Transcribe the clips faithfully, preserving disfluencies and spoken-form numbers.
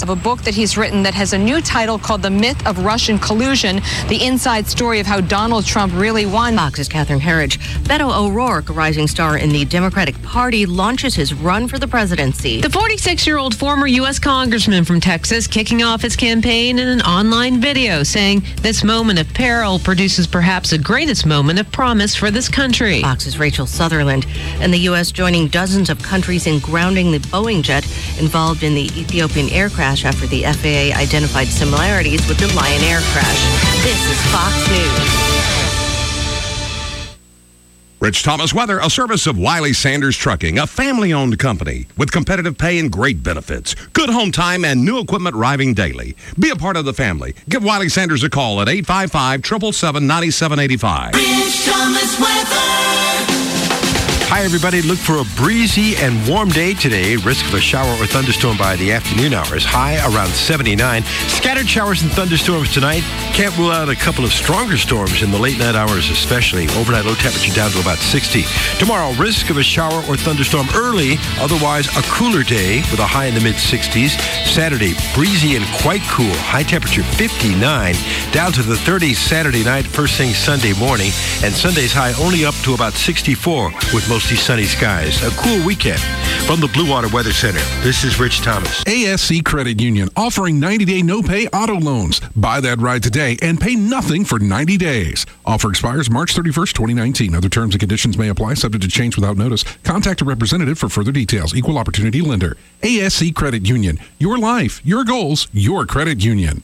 of a book that he's written that has a new title called The Myth of Russian Collusion, the inside story of how Donald Trump really won. Fox's Catherine Herridge. Beto O'Rourke, a rising star in the Democratic Party, launches his run for the presidency. The forty-six-year-old former U S congressman from Texas kicking off his campaign in an online video, saying this moment of peril produces perhaps the greatest moment of promise for this country. Fox's Rachel Sutherland. And the U S joining dozens of countries in grounding the Boeing jet involved in the Ethiopian air crash after the F A A identified similarities with the Lion Air crash. This is Fox News. Rich Thomas Weather, a service of Wiley Sanders Trucking, a family-owned company with competitive pay and great benefits. Good home time and new equipment arriving daily. Be a part of the family. Give Wiley Sanders a call at eight five five, seven seven seven, nine seven eight five. Rich Thomas Weather. Hi, everybody. Look for a breezy and warm day today. Risk of a shower or thunderstorm by the afternoon hours. High around seventy-nine. Scattered showers and thunderstorms tonight. Can't rule out a couple of stronger storms in the late night hours especially. Overnight low temperature down to about sixty. Tomorrow, risk of a shower or thunderstorm early. Otherwise, a cooler day with a high in the mid-sixties. Saturday, breezy and quite cool. High temperature fifty-nine. Down to the thirties Saturday night, first thing Sunday morning. And Sunday's high only up to about sixty-four with most mostly sunny skies. A cool weekend. From the Blue Water Weather Center, this is Rich Thomas. A S C Credit Union offering ninety-day no-pay auto loans. Buy that ride today and pay nothing for ninety days. Offer expires March thirty-first, twenty nineteen. Other terms and conditions may apply, subject to change without notice. Contact a representative for further details. Equal opportunity lender. A S C Credit Union. Your life, your goals, your credit union.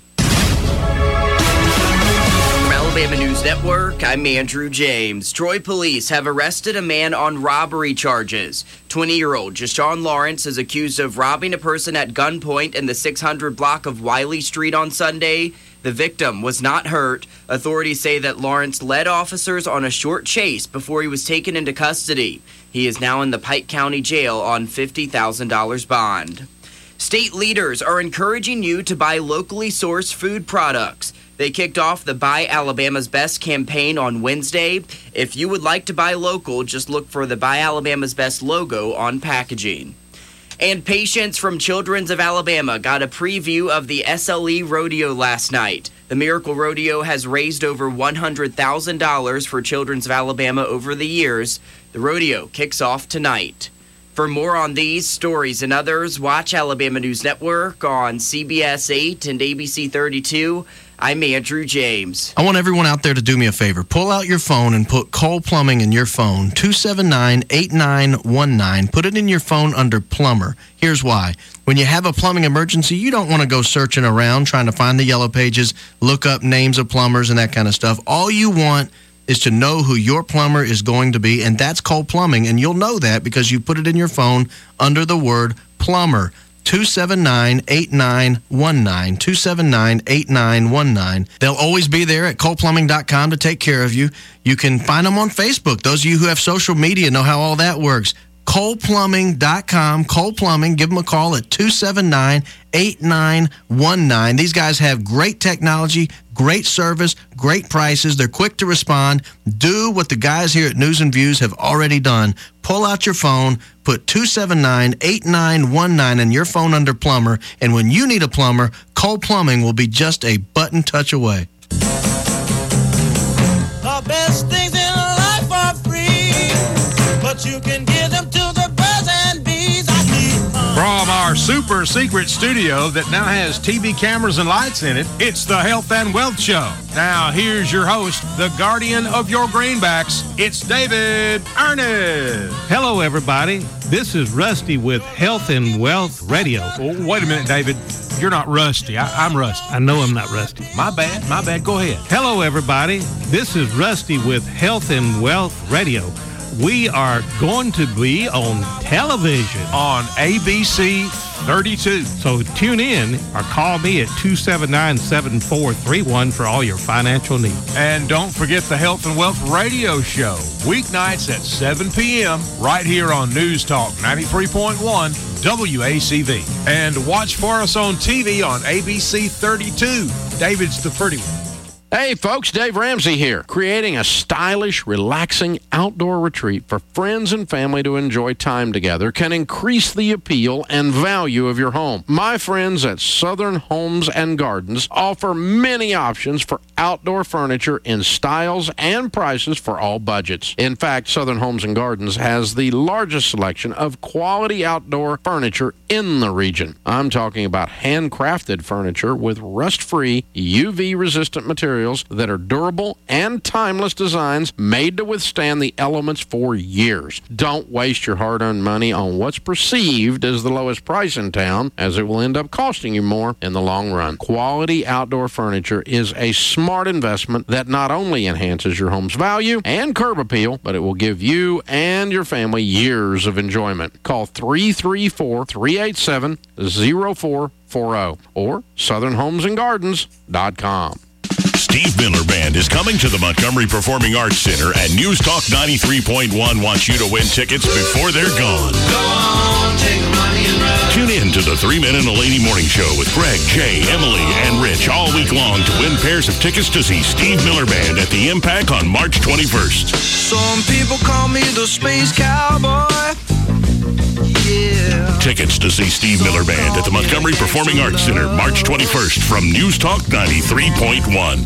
Alabama News Network, I'm Andrew James. Troy police have arrested a man on robbery charges. twenty-year-old Jashawn Lawrence is accused of robbing a person at gunpoint in the six hundred block of Wiley Street on Sunday. The victim was not hurt. Authorities say that Lawrence led officers on a short chase before he was taken into custody. He is now in the Pike County Jail on fifty thousand dollars bond. State leaders are encouraging you to buy locally sourced food products. They kicked off the Buy Alabama's Best campaign on Wednesday. If you would like to buy local, just look for the Buy Alabama's Best logo on packaging. And patients from Children's of Alabama got a preview of the S L E Rodeo last night. The Miracle Rodeo has raised over one hundred thousand dollars for Children's of Alabama over the years. The rodeo kicks off tonight. For more on these stories and others, watch Alabama News Network on C B S eight and A B C thirty-two. I'm Andrew James. I want everyone out there to do me a favor. Pull out your phone and put Cole Plumbing in your phone, two seven nine, eight nine one nine. Put it in your phone under plumber. Here's why. When you have a plumbing emergency, you don't want to go searching around trying to find the yellow pages, look up names of plumbers and that kind of stuff. All you want is to know who your plumber is going to be, and that's Cole Plumbing, and you'll know that because you put it in your phone under the word plumber. two seven nine, eight nine one nine, two seven nine, eight nine one nine. They'll always be there at cole plumbing dot com to take care of you. You can find them on Facebook. Those of you who have social media know how all that works. cole plumbing dot com, Cole Plumbing. Give them a call at two seven nine, eight nine one nine. These guys have great technology, great service, great prices. They're quick to respond. Do what the guys here at News and Views have already done. Pull out your phone, put two seven nine, eight nine one nine in your phone under plumber, and when you need a plumber, Cole Plumbing will be just a button touch away. The best things in life are free, but you can give them to the birds and bees. I need From our super secret studio that now has T V cameras and lights in it, it's the Health and Wealth Show. Now, here's your host, the guardian of your greenbacks. It's David Ernest. Hello, everybody. This is Rusty with Health and Wealth Radio. Well, wait a minute, David. You're not Rusty. I, I'm Rusty. I know I'm not Rusty. My bad. My bad. Go ahead. Hello, everybody. This is Rusty with Health and Wealth Radio. We are going to be on television. On A B C thirty-two. So tune in or call me at two seven nine, seven four three one for all your financial needs. And don't forget the Health and Wealth Radio Show. Weeknights at seven p.m. right here on News Talk ninety-three point one W A C V. And watch for us on T V on A B C thirty-two. David's the pretty one. Hey folks, Dave Ramsey here, creating a stylish, relaxing outdoor retreat for friends and family to enjoy time together can increase the appeal and value of your home. My friends at Southern Homes and Gardens offer many options for outdoor furniture in styles and prices for all budgets. In fact, Southern Homes and Gardens has the largest selection of quality outdoor furniture in the region. I'm talking about handcrafted furniture with rust-free, U V-resistant materials that are durable and timeless designs made to withstand the elements for years. Don't waste your hard-earned money on what's perceived as the lowest price in town, as it will end up costing you more in the long run. Quality outdoor furniture is a smart investment that not only enhances your home's value and curb appeal, but it will give you and your family years of enjoyment. Call three three four, three eight seven, zero four four zero or southern homes and gardens dot com. Steve Miller Band is coming to the Montgomery Performing Arts Center, and News Talk ninety-three point one wants you to win tickets before they're gone. Go on, take the money and run. Tune in to the Three Men and a Lady Morning Show with Greg, Jay, Emily, and Rich all week long to win pairs of tickets to see Steve Miller Band at the Impact on March twenty-first. Some people call me the Space Cowboy. Yeah. Tickets to see Steve Miller Band at the Montgomery Performing Arts Center, March twenty-first from News Talk ninety-three point one.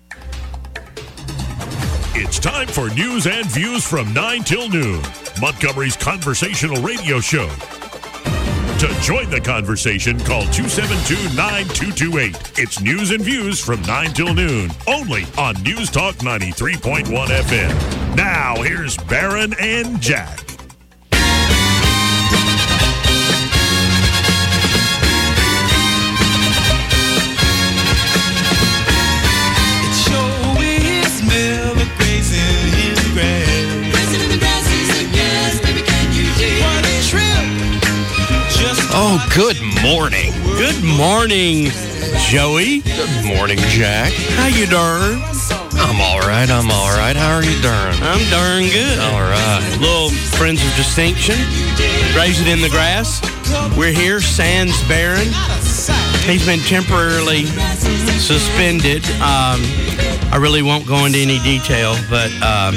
It's time for news and views from nine till noon, Montgomery's conversational radio show. To join the conversation, call two seven two, nine two two eight. It's news and views from nine till noon, only on News Talk ninety-three point one F M. Now, here's Barron and Jack. Oh, good morning. Good morning, Joey. Good morning, Jack. How you doing? I'm all right. I'm all right. How are you doing? I'm darn good. All right. Little Friends of Distinction. Raise it in the grass. We're here, sans Barron. He's been temporarily suspended. Um, I really won't go into any detail, but um,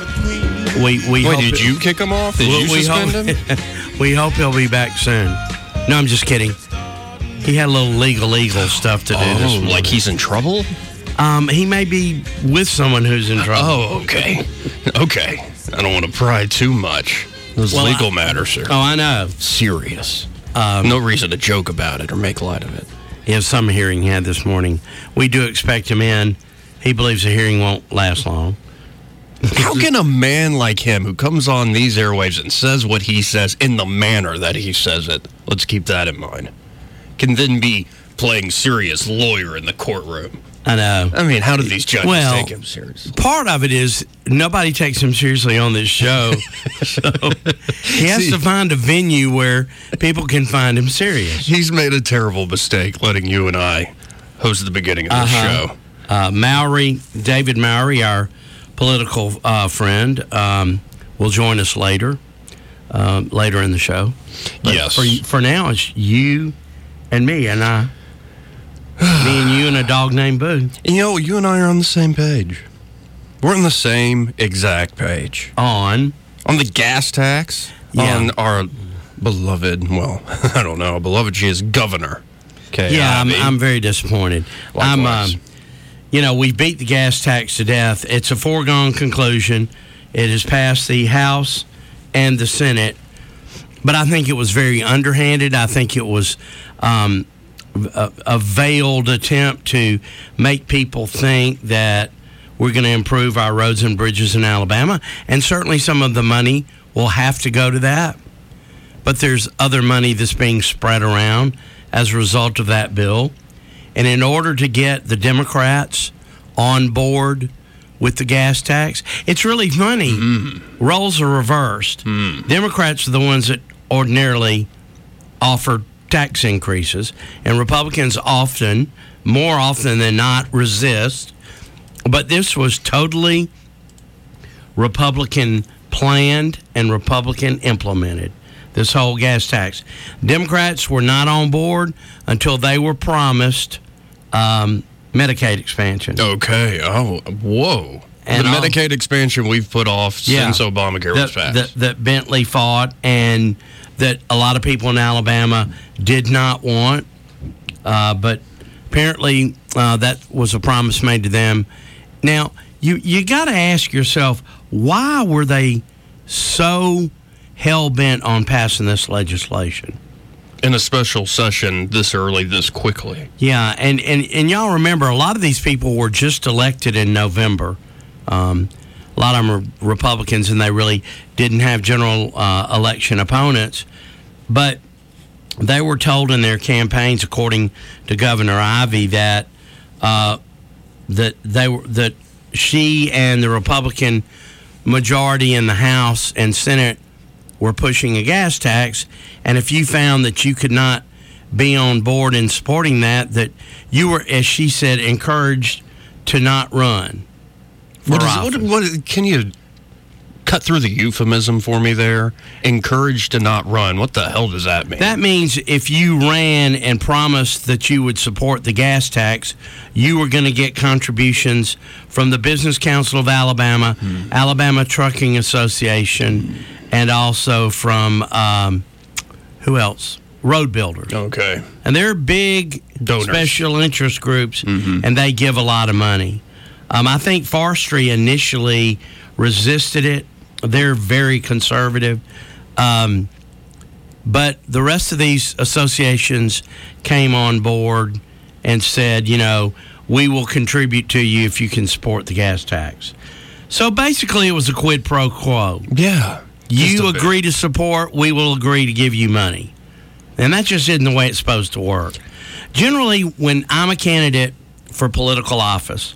we we. Wait, hope did it, you kick him off? Did we, you we suspend hope, him? We hope he'll be back soon. No, I'm just kidding. He had a little legal, legal stuff to do. Oh, this morning. like he's in trouble? Um, he may be with someone who's in trouble. Oh, okay. Okay. I don't want to pry too much. Those Well, legal I- matters are Oh, I know. serious. Um, no reason to joke about it or make light of it. He has some hearing he had this morning. We do expect him in. He believes the hearing won't last long. How can a man like him who comes on these airwaves and says what he says in the manner that he says it, let's keep that in mind, can then be playing serious lawyer in the courtroom? I know. I mean, how do these judges Well, take him seriously? Part of it is nobody takes him seriously on this show. So he has See- to find a venue where people can find him serious. He's made a terrible mistake letting you and I host the beginning of this Uh-huh. show. Uh, Mowry, David Mowry, our political uh, friend, um, will join us later, um, later in the show. But Yes. For, for now, it's you and me, and I. Me and you and a dog named Boo. You know, you and I are on the same page. We're on the same exact page. On? On the gas tax. Yeah. On our beloved, well, I don't know, beloved, she is governor. Okay. Yeah, I'm, Ivy. I'm very disappointed. I'm, Likewise. um, you know, we beat the gas tax to death. It's a foregone conclusion. It has passed the House and the Senate, but I think it was very underhanded. I think it was um, a, a veiled attempt to make people think that we're going to improve our roads and bridges in Alabama, and certainly some of the money will have to go to that. But there's other money that's being spread around as a result of that bill. And in order to get the Democrats on board with the gas tax, it's really funny. Mm-hmm. Roles are reversed. Mm. Democrats are the ones that ordinarily offer tax increases, and Republicans often, more often than not, resist. But this was totally Republican planned and Republican implemented, this whole gas tax. Democrats were not on board until they were promised um, Medicaid expansion. Okay. Oh, whoa. And the all- Medicaid expansion we've put off Yeah. since Obamacare that, was passed. That, that Bentley fought and that a lot of people in Alabama did not want. Uh, but apparently uh, that was a promise made to them. Now, you, you got to ask yourself, why were they so hell-bent on passing this legislation? In a special session this early, this quickly. Yeah, and, and, and y'all remember, a lot of these people were just elected in November. Um, a lot of them are Republicans, and they really didn't have general uh, election opponents. But they were told in their campaigns, according to Governor Ivey, that uh, that they were that she and the Republican majority in the House and Senate were pushing a gas tax, and if you found that you could not be on board in supporting that, that you were, as she said, encouraged to not run. For What is, office. what, what, can you cut through the euphemism for me there? Encouraged to not run. What the hell does that mean? That means if you ran and promised that you would support the gas tax, you were going to get contributions from the Business Council of Alabama, Hmm. Alabama Trucking Association, and also from, um, who else? Road Builders. Okay. And they're big Donors. special interest groups, Mhm. and they give a lot of money. Um, I think Forestry initially resisted it. They're very conservative. Um, but the rest of these associations came on board and said, you know, we will contribute to you if you can support the gas tax. So basically, it was a quid pro quo. Yeah. You agree to support, we will agree to give you money. And that just isn't the way it's supposed to work. Generally, when I'm a candidate for political office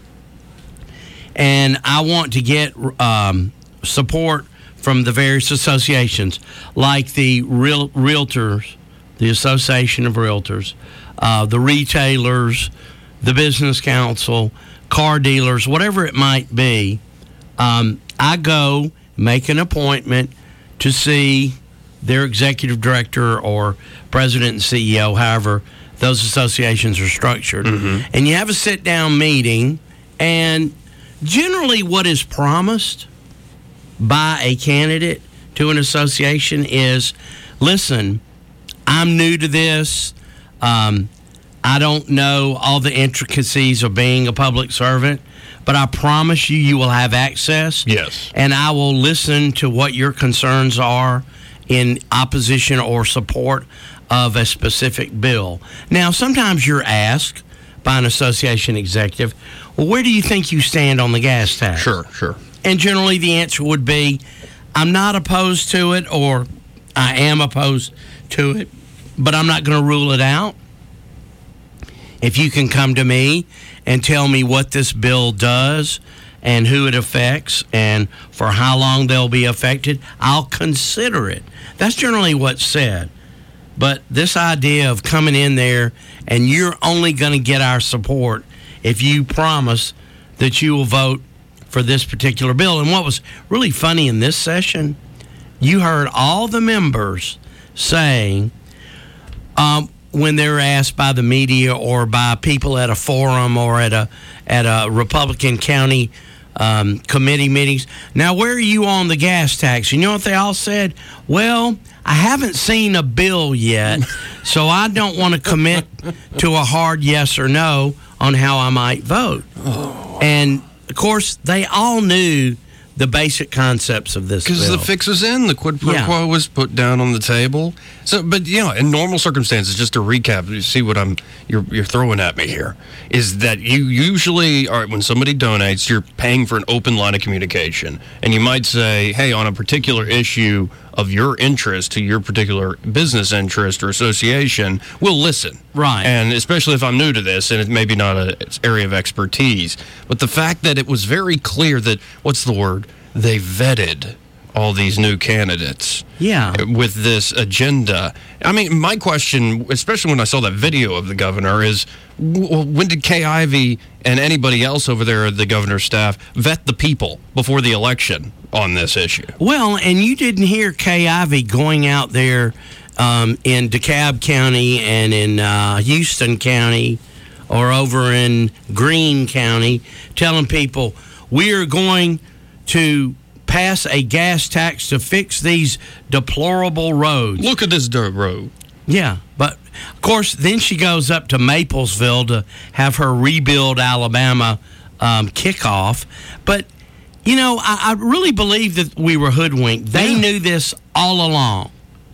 and I want to get um, support from the various associations, like the Real- Realtors, the Association of Realtors, uh, the retailers, the Business Council, car dealers, whatever it might be, um, I go make an appointment to see their executive director or president and C E O, however those associations are structured. Mm-hmm. And you have a sit-down meeting, and generally what is promised by a candidate to an association is, listen, I'm new to this. Um, I don't know all the intricacies of being a public servant, but I promise you, you will have access. Yes. And I will listen to what your concerns are in opposition or support of a specific bill. Now, sometimes you're asked by an association executive, well, where do you think you stand on the gas tax? Sure, sure. And generally the answer would be, I'm not opposed to it, or I am opposed to it, but I'm not going to rule it out. If you can come to me and tell me what this bill does and who it affects and for how long they'll be affected, I'll consider it. That's generally what's said. But this idea of coming in there and you're only going to get our support if you promise that you will vote for this particular bill. And what was really funny in this session, you heard all the members saying, um, when they were asked by the media or by people at a forum or at a at a Republican county um, committee meetings, now where are you on the gas tax? You know what they all said? Well, I haven't seen a bill yet, so I don't want to commit to a hard yes or no on how I might vote. Oh. And of course, they all knew the basic concepts of this bill. Because the fix is in. The quid pro Yeah. quo was put down on the table. So, but you know, in normal circumstances, just to recap, you see what I'm you're you're throwing at me here is that you usually, all right, when somebody donates, you're paying for an open line of communication, and you might say, hey, on a particular issue of your interest to your particular business interest or association, we'll listen. Right. And especially if I'm new to this and it may be not an area of expertise. But the fact that it was very clear that, what's the word? They vetted all these new candidates. Yeah. With this agenda. I mean, my question, especially when I saw that video of the governor, is w- when did Kay Ivey and anybody else over there at the governor's staff vet the people before the election on this issue? Well, and you didn't hear Kay Ivey going out there um, in DeKalb County and in uh, Houston County or over in Greene County telling people we are going to pass a gas tax to fix these deplorable roads. Look at this dirt road. Yeah, but of course, then she goes up to Maplesville to have her Rebuild Alabama um, kickoff. But, you know, I, I really believe that we were hoodwinked. They yeah. knew this all along,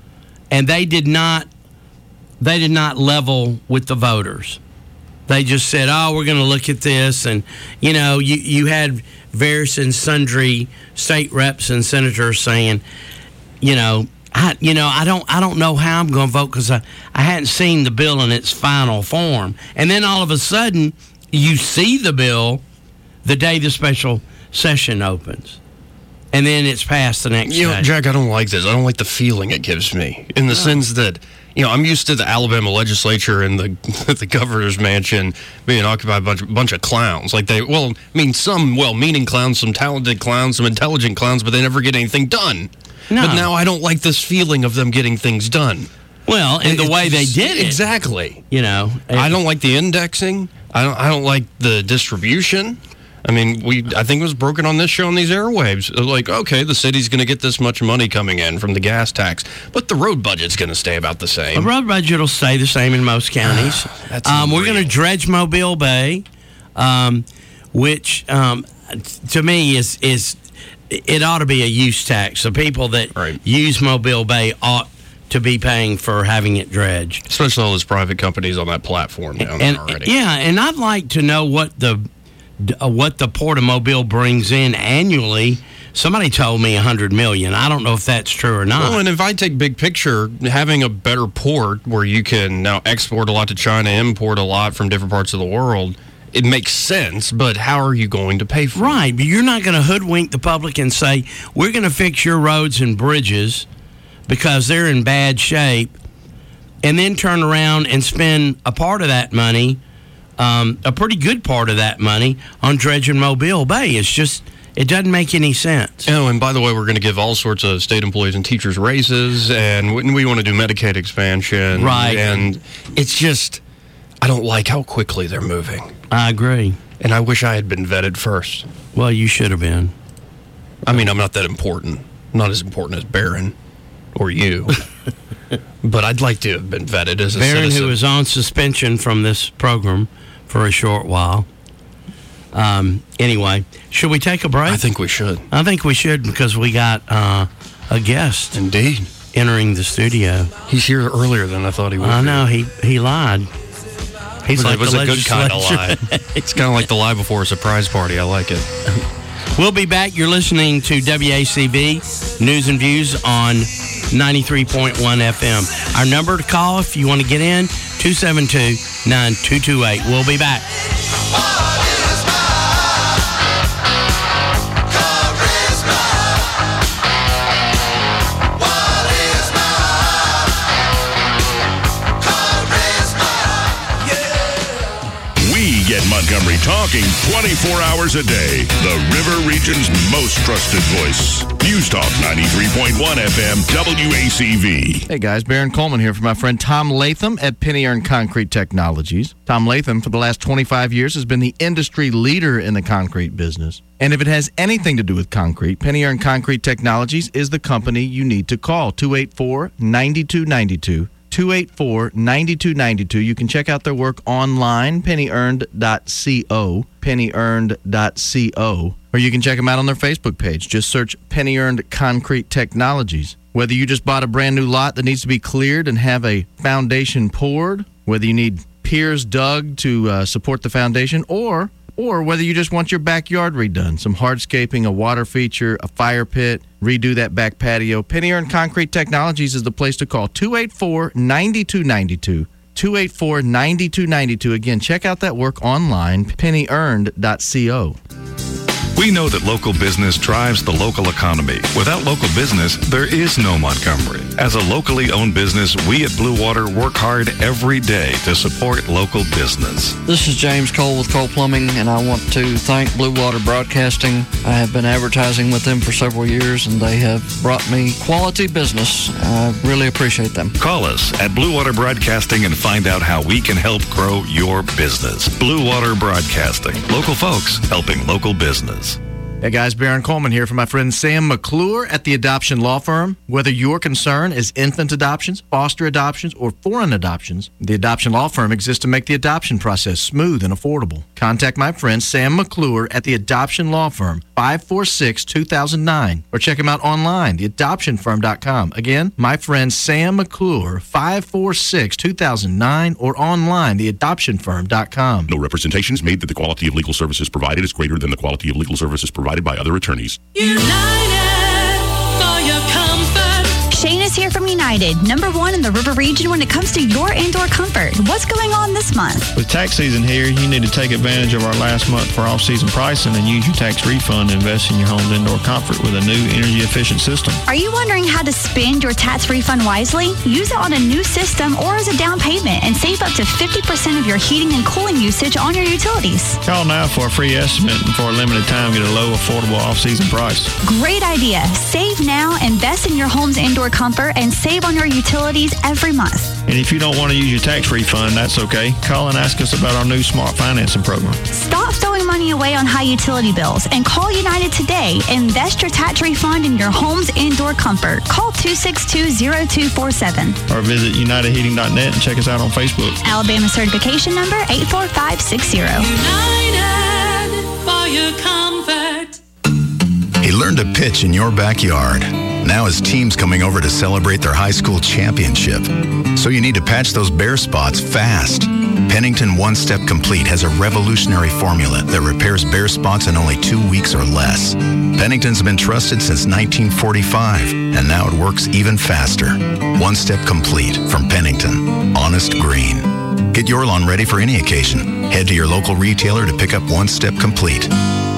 and they did not. They did not level with the voters. They just said, "Oh, we're going to look at this," and you know, you you had various and sundry state reps and senators saying, you know. I, you know, I don't, I don't know how I'm going to vote because I, I hadn't seen the bill in its final form. And then all of a sudden, you see the bill the day the special session opens, and then it's passed the next you day. know, Jack, I don't like this. I don't like the feeling it gives me in the no. sense that, you know, I'm used to the Alabama legislature and the the governor's mansion being occupied by a bunch, bunch of clowns. Like they, well, I mean, some well-meaning clowns, some talented clowns, some intelligent clowns, but they never get anything done. No. But now I don't like this feeling of them getting things done. Well, and it, the way they did it. Exactly. You know. It, I don't like the indexing. I don't I don't like the distribution. I mean, we I think it was broken on this show on these airwaves. It was like, okay, the city's going to get this much money coming in from the gas tax, but the road budget's going to stay about the same. The road budget will stay the same in most counties. That's um, we're going to dredge Mobile Bay, um, which um, to me is is... It ought to be a use tax. The people that right. use Mobile Bay ought to be paying for having it dredged. Especially all those private companies on that platform down and, there already. Yeah, and I'd like to know what the uh, what the Port of Mobile brings in annually. Somebody told me one hundred million dollars. I don't know if that's true or not. Well, and if I take big picture, having a better port where you can now export a lot to China, import a lot from different parts of the world, it makes sense, but how are you going to pay for it? Right, but you're not going to hoodwink the public and say, we're going to fix your roads and bridges because they're in bad shape, and then turn around and spend a part of that money, um, a pretty good part of that money, on dredging Mobile Bay. It's just, it doesn't make any sense. Oh, and by the way, we're going to give all sorts of state employees and teachers raises, and we want to do Medicaid expansion. Right. And it's just, I don't like how quickly they're moving. I agree. And I wish I had been vetted first. Well, you should have been. I mean, I'm not that important. I'm not as important as Barron or you. But I'd like to have been vetted as a Barron, citizen. who was on suspension from this program for a short while. Um, anyway, should we take a break? I think we should. I think we should because we got uh, a guest. Indeed. Entering the studio. He's here earlier than I thought he would. I know. He, he lied. He's but like it was the a good kind of lie. legislature. It's kind of like the lie before a surprise party. I like it. We'll be back. You're listening to W A C B News and Views on ninety-three point one F M. Our number to call if you want to get in, two seven two, nine two two eight. We'll be back. Get Montgomery talking twenty-four hours a day. The River Region's most trusted voice. News Talk ninety-three point one F M W A C V. Hey guys, Baron Coleman here for my friend Tom Latham at Penny Earn Concrete Technologies. Tom Latham, for the last twenty-five years, has been the industry leader in the concrete business. And if it has anything to do with concrete, Penny Earn Concrete Technologies is the company you need to call. two eight four, nine two nine two. two eight four, nine two nine two. You can check out their work online, penny earned dot co, penny earned dot co, or you can check them out on their Facebook page. Just search Penny Earned Concrete Technologies. Whether you just bought a brand new lot that needs to be cleared and have a foundation poured, whether you need piers dug to uh, support the foundation, or or whether you just want your backyard redone, some hardscaping, a water feature, a fire pit, redo that back patio, Penny Earn Concrete Technologies is the place to call. two eight four, nine two nine two. two eight four, nine two nine two. Again, check out that work online, penny earned dot co. We know that local business drives the local economy. Without local business, there is no Montgomery. As a locally owned business, we at Blue Water work hard every day to support local business. This is James Cole with Cole Plumbing, and I want to thank Blue Water Broadcasting. I have been advertising with them for several years, and they have brought me quality business. I really appreciate them. Call us at Blue Water Broadcasting and find out how we can help grow your business. Blue Water Broadcasting. Local folks helping local business. Hey guys, Baron Coleman here for my friend Sam McClure at the Adoption Law Firm. Whether your concern is infant adoptions, foster adoptions, or foreign adoptions, the Adoption Law Firm exists to make the adoption process smooth and affordable. Contact my friend Sam McClure at the Adoption Law Firm, five four six, two thousand nine, or check him out online, the adoption firm dot com. Again, my friend Sam McClure, five four six, two thousand nine, or online, the adoption firm dot com. No representation is made that the quality of legal services provided is greater than the quality of legal services provided by other attorneys. United for your comfort. Shane is here from United, number one in the River region when it comes to your indoor comfort. What's going on this month? With tax season here, you need to take advantage of our last month for off-season pricing and use your tax refund to invest in your home's indoor comfort with a new energy-efficient system. Are you wondering how to spend your tax refund wisely? Use it on a new system or as a down payment and save up to fifty percent of your heating and cooling usage on your utilities. Call now for a free estimate and for a limited time get a low, affordable off-season price. Great idea. Save now, invest in your home's indoor comfort, and save on your utilities every month. And if you don't want to use your tax refund, that's okay. Call and ask us about our new smart financing program. Stop throwing money away on high utility bills and call United today. Invest your tax refund in your home's indoor comfort. Call two six two, zero two four seven. Or visit united heating dot net and check us out on Facebook. Alabama certification number eight four five six zero. United for your comfort. He learned to pitch in your backyard. Now his team's coming over to celebrate their high school championship. So you need to patch those bare spots fast. Pennington One Step Complete has a revolutionary formula that repairs bare spots in only two weeks or less. Pennington's been trusted since nineteen forty-five, and now it works even faster. One Step Complete from Pennington. Honest green. Get your lawn ready for any occasion. Head to your local retailer to pick up One Step Complete.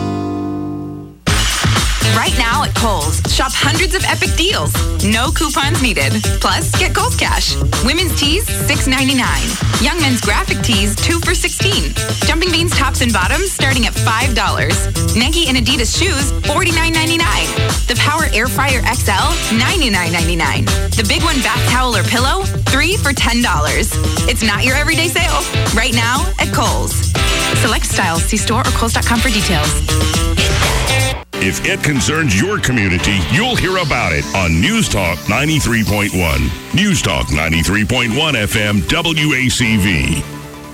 Right now at Kohl's, shop hundreds of epic deals. No coupons needed. Plus, get Kohl's Cash. Women's tees, six ninety-nine. Young men's graphic tees, two for sixteen. Jumping Beans tops and bottoms starting at five dollars. Nike and Adidas shoes, forty-nine ninety-nine. The Power Air Fryer X L, ninety-nine ninety-nine. The Big One bath towel or pillow, three for ten dollars. It's not your everyday sale. Right now at Kohl's. Select styles. See store or Kohl's dot com for details. If it concerns your community, you'll hear about it on News Talk ninety-three point one. News Talk ninety-three point one F M W A C V.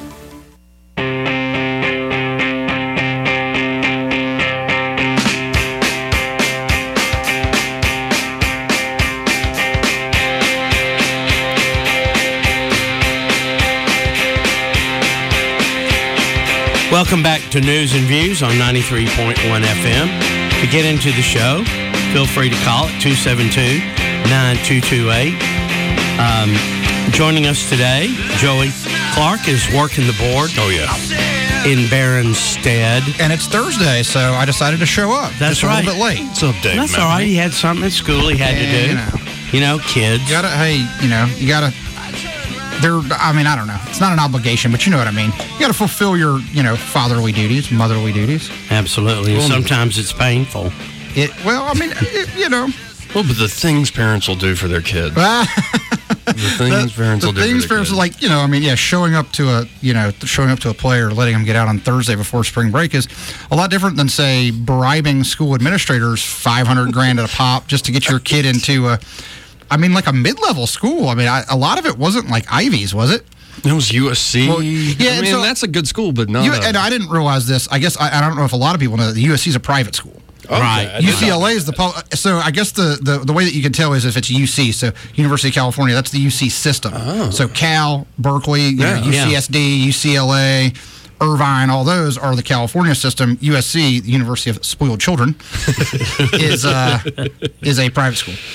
Welcome back to News and Views on ninety-three point one F M. To get into the show, feel free to call at two seven two, nine two two eight. Um, joining us today, Joey Clark is working the board. Oh, yeah. In Barron's stead. And it's Thursday, so I decided to show up. That's Just right. a little bit late. What's up, Dave? That's all right. He had something at school he had yeah, to do. You know. You know, kids. You gotta, hey, you know, you gotta, they're, I mean, I don't know. It's not an obligation, but you know what I mean. You gotta fulfill your, you know, fatherly duties, motherly duties. Absolutely. And sometimes it's painful. It, well, I mean, it, you know. Well, but the things parents will do for their kids. the things the, parents the will do things for their parents kids. will, like, you know, I mean, yeah, showing up to a, you know, showing up to a play or letting them get out on Thursday before spring break is a lot different than, say, bribing school administrators five hundred grand at a pop just to get your kid into a, I mean, like a mid-level school. I mean, I, a lot of it wasn't like Ivy's, was it? It was U S C. Well, yeah, I mean, so, that's a good school, but not. You, a, and I didn't realize this. I guess I, I don't know if a lot of people know that the U S C is a private school. Okay, right. U C L A is the pub- so I guess the, the the way that you can tell is if it's U C, so University of California, that's the U C system. Oh. So Cal, Berkeley, you Yeah. know, U C S D, U C L A, Irvine, all those are the California system. U S C, the University of Spoiled Children, is uh, is a private school.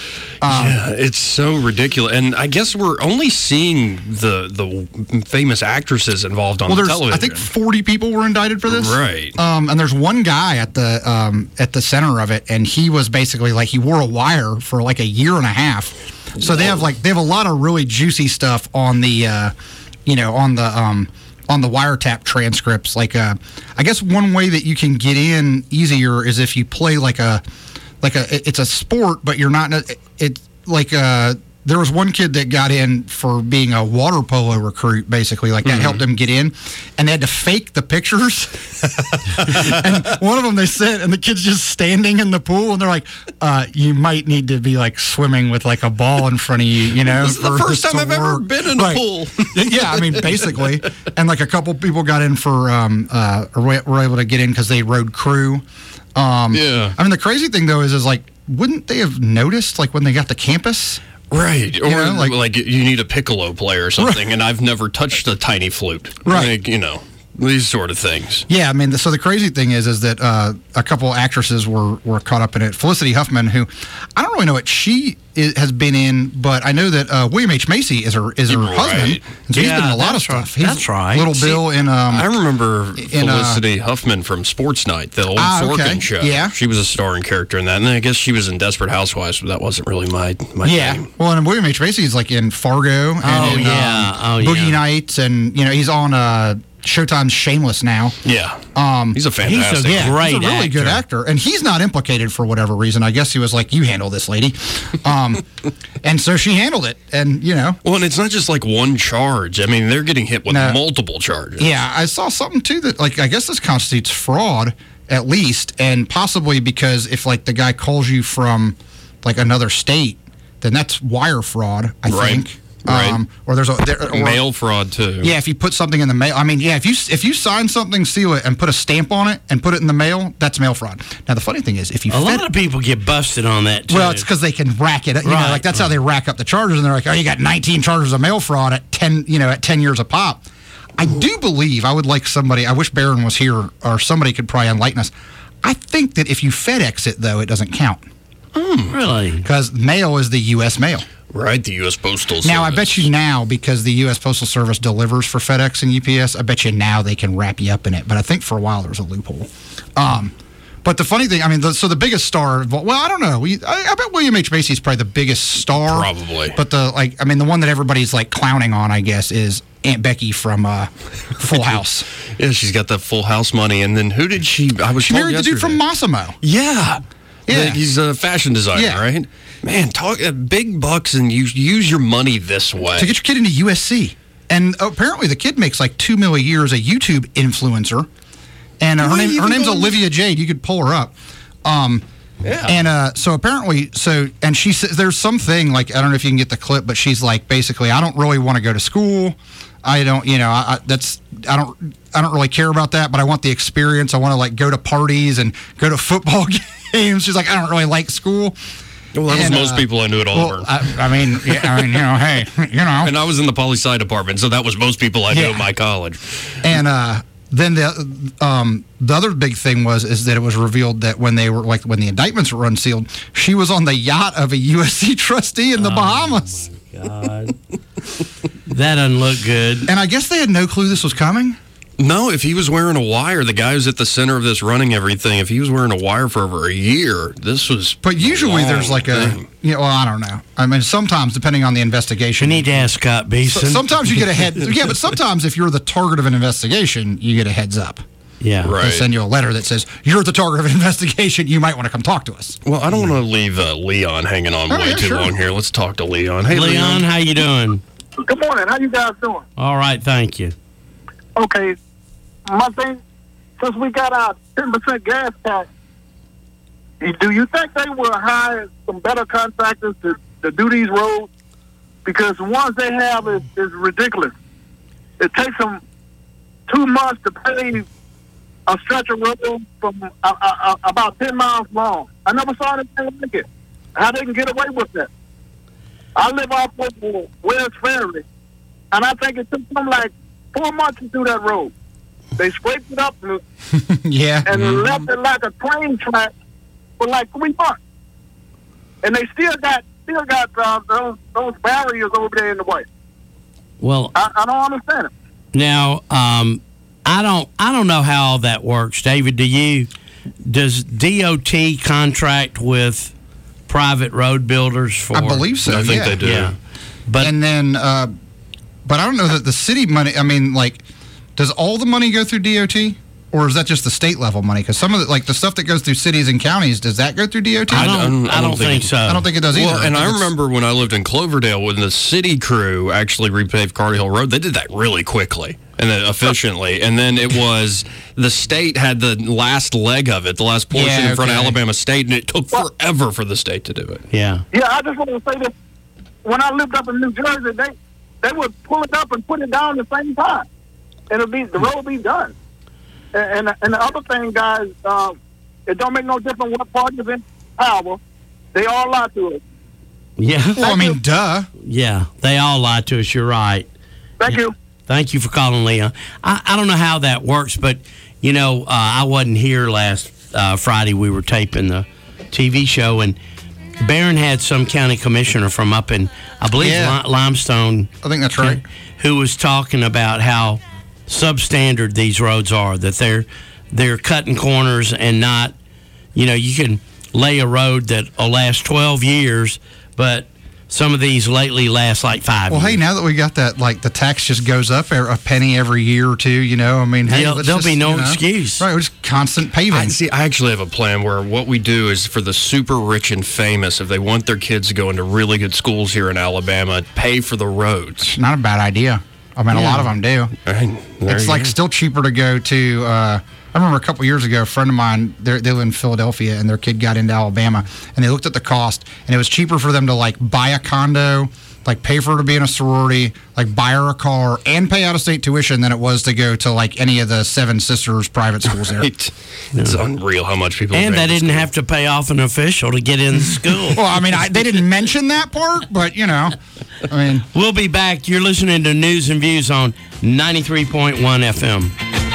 Um, yeah, it's so ridiculous, and I guess we're only seeing the the famous actresses involved on well, the there's television. I think forty people were indicted for this, Right. Um, and there's one guy at the um, at the center of it, and he was basically like he wore a wire for like a year and a half. So they have like they have a lot of really juicy stuff on the, uh, you know, on the um, on the wiretap transcripts. Like, uh, I guess one way that you can get in easier is if you play like a like a it's a sport, but you're not it's like uh there was one kid that got in for being a water polo recruit, basically. Like, that mm-hmm. helped him get in. And they had to fake the pictures. And one of them they sent, and the kid's just standing in the pool, and they're like, uh, you might need to be, like, swimming with, like, a ball in front of you, you know? This is the first time I've work. ever been in right. a pool. Yeah, I mean, basically. And, like, a couple people got in for, um, uh, or were able to get in because they rode crew. Um, yeah. I mean, the crazy thing, though, is, is, like, wouldn't they have noticed, like, when they got to campus? Right, or you know, like, like, like you need a piccolo player or something, right. and I've never touched a tiny flute. Right. Like, you know, these sort of things. Yeah, I mean, the, so the crazy thing is, is that uh, a couple actresses were, were caught up in it. Felicity Huffman, who I don't really know what she is, has been in, but I know that uh, William H. Macy is her is her right. husband. And so yeah, he's been in a lot of that's stuff. Right. He's that's right. Little Bill in. Um, I remember in, Felicity uh, Huffman from Sports Night, the old ah, Sorkin okay. show. Yeah, she was a starring character in that, and then I guess she was in Desperate Housewives, but that wasn't really my my yeah. thing. Well, and William H. Macy is like in Fargo. And Oh, in, yeah. Um, Oh, Boogie yeah. Nights, and you know he's on uh, Showtime's Shameless now. Yeah, um, he's a fantastic. He's a yeah, great he's a really actor. good actor, and he's not implicated for whatever reason. I guess he was like, "You handle this, lady," um, and so she handled it, and you know. Well, and it's not just like one charge. I mean, they're getting hit with No. multiple charges. Yeah, I saw something too that like I guess this constitutes fraud at least, and possibly because if like the guy calls you from like another state, then that's wire fraud. I Right. think. Right. Um, or there's a there, or, Mail fraud too. Yeah, if you put something in the mail, I mean, yeah, if you if you sign something, seal it, and put a stamp on it, and put it in the mail, that's mail fraud. Now the funny thing is, if you A fed, lot of people get busted on that, too. well, it's because they can rack it. You Right, know, like that's right. how they rack up the charges, and they're like, oh, you got nineteen charges of mail fraud at ten, you know, at ten years a pop. I do believe I would like somebody. I wish Barron was here, or somebody could probably enlighten us. I think that if you FedEx it, though, it doesn't count. Mm, really? Because mail is the U S mail. Right, the U S Postal Service. Now, I bet you now, because the U S Postal Service delivers for FedEx and U P S, I bet you now they can wrap you up in it. But I think for a while there was a loophole. Um, but the funny thing, I mean, the, so the biggest star, well, I don't know. We, I, I bet William H. Macy is probably the biggest star. Probably. But the, like, I mean, the one that everybody's like clowning on, I guess, is Aunt Becky from uh, Full House. Yeah, she's got the Full House money. And then who did she, I was She told married the dude from yesterday. Massimo. Yeah. Yeah. The- he's a fashion designer, Yeah. right? Man, talk uh, big bucks and you use your money this way. To get your kid into U S C. And apparently the kid makes like two mil a year as a YouTube influencer. And uh, her, Why name, you her name's going- Olivia Jade. You could pull her up. Um, Yeah. And uh, so apparently, so, and she says there's something like, I don't know if you can get the clip, but she's like, basically, I don't really want to go to school. I don't, you know, I, I, that's, I don't, I don't really care about that, but I want the experience. I want to like go to parties and go to football games. She's like, I don't really like school. Well, that was And, most uh, people I knew at Auburn. Well, I, I mean, yeah, I mean, you know, hey, you know. And I was in the poli-sci department, so that was most people I knew Yeah. at my college. And uh, then the um, the other big thing was is that it was revealed that when they were like when the indictments were unsealed, she was on the yacht of a U S C trustee in the Oh, Bahamas. God. That doesn't look good. And I guess they had no clue this was coming. No, if he was wearing a wire, the guy who's at the center of this running everything, if he was wearing a wire for over a year, this was. But usually there's like thing. a, you know, well, I don't know. I mean, sometimes depending on the investigation. We need to ask Scott So- Beeson. sometimes you get a head. Yeah, but sometimes if you're the target of an investigation, you get a heads up. Yeah. They Right. send you a letter that says you're the target of an investigation. You might want to come talk to us. Well, I don't want to leave uh, Leon hanging on Oh, way yeah, too sure. long here. Let's talk to Leon. Hey, Leon, how you doing? Good morning. How you guys doing? All right, thank you. Okay. My thing, since we got our ten percent gas tax, do you think they will hire some better contractors to, to do these roads? Because the ones they have is, is ridiculous. It takes them two months to pave a stretch of road from uh, uh, uh, about ten miles long. I never saw anything like it. How they can get away with that? I live off of Wells Ferry, and I think it took them like four months to do that road. They scraped it up and, Yeah. and Mhm. left it like a train track for like three months. And they still got still got uh, those those barriers over there in the way. Well, I, I don't understand it. now um, I don't I don't know how all that works, David. Do you? Does D O T contract with private road builders for? I believe so. I think yeah. they do. Yeah, but and then, uh, but I don't know that the city money. I mean, like, does all the money go through D O T, or is that just the state level money? Because some of the like the stuff that goes through cities and counties, does that go through D O T? I don't. I don't think so. I don't think it does either. Well, and think I it's- remember when I lived in Cloverdale, when the city crew actually repaved Carter Hill Road, they did that really quickly and then efficiently. And then it was the state had the last leg of it, the last portion Yeah, in front of okay. Alabama State, and it took forever for the state to do it. Yeah. Yeah, I just want to say this. When I lived up in New Jersey, they they would pull it up and put it down at the same time, and it'll be the road will be done. And and, and the other thing, guys, um, it don't make no difference what party is in power. They all lie to us. Yeah. Well, I mean, duh. Yeah, they all lie to us. You're right. Thank you. Thank you for calling, Leon. I, I don't know how that works, but, you know, uh, I wasn't here last uh, Friday. We were taping the T V show, and Barron had some county commissioner from up in, I believe, Yeah. Li- Limestone. I think that's right. Who was talking about how substandard these roads are, that they're they're cutting corners and not, you know, you can lay a road that will last twelve years, but some of these lately last like five Well, years. hey, now that we got that, like the tax just goes up a penny every year or two. You know, I mean, hey, Yeah, let's there'll just, be no you know, excuse. Right, just constant paving. I, see, I actually have a plan where what we do is for the super rich and famous, if they want their kids to go into really good schools here in Alabama, pay for the roads. Not a bad idea. I mean, a Yeah. lot of them do. Right, there It's you like go. still cheaper to go to. Uh, I remember a couple years ago, a friend of mine, they they live in Philadelphia, and their kid got into Alabama, and they looked at the cost, and it was cheaper for them to like buy a condo, like pay for her to be in a sorority, like buy her a car, and pay out of state tuition than it was to go to like any of the Seven Sisters private schools there. Right. It's unreal how much people. and pay they for didn't have to pay off an official to get in school. Well, I mean, I, they didn't mention that part, but you know, I mean, We'll be back. You're listening to News and Views on ninety-three point one F M.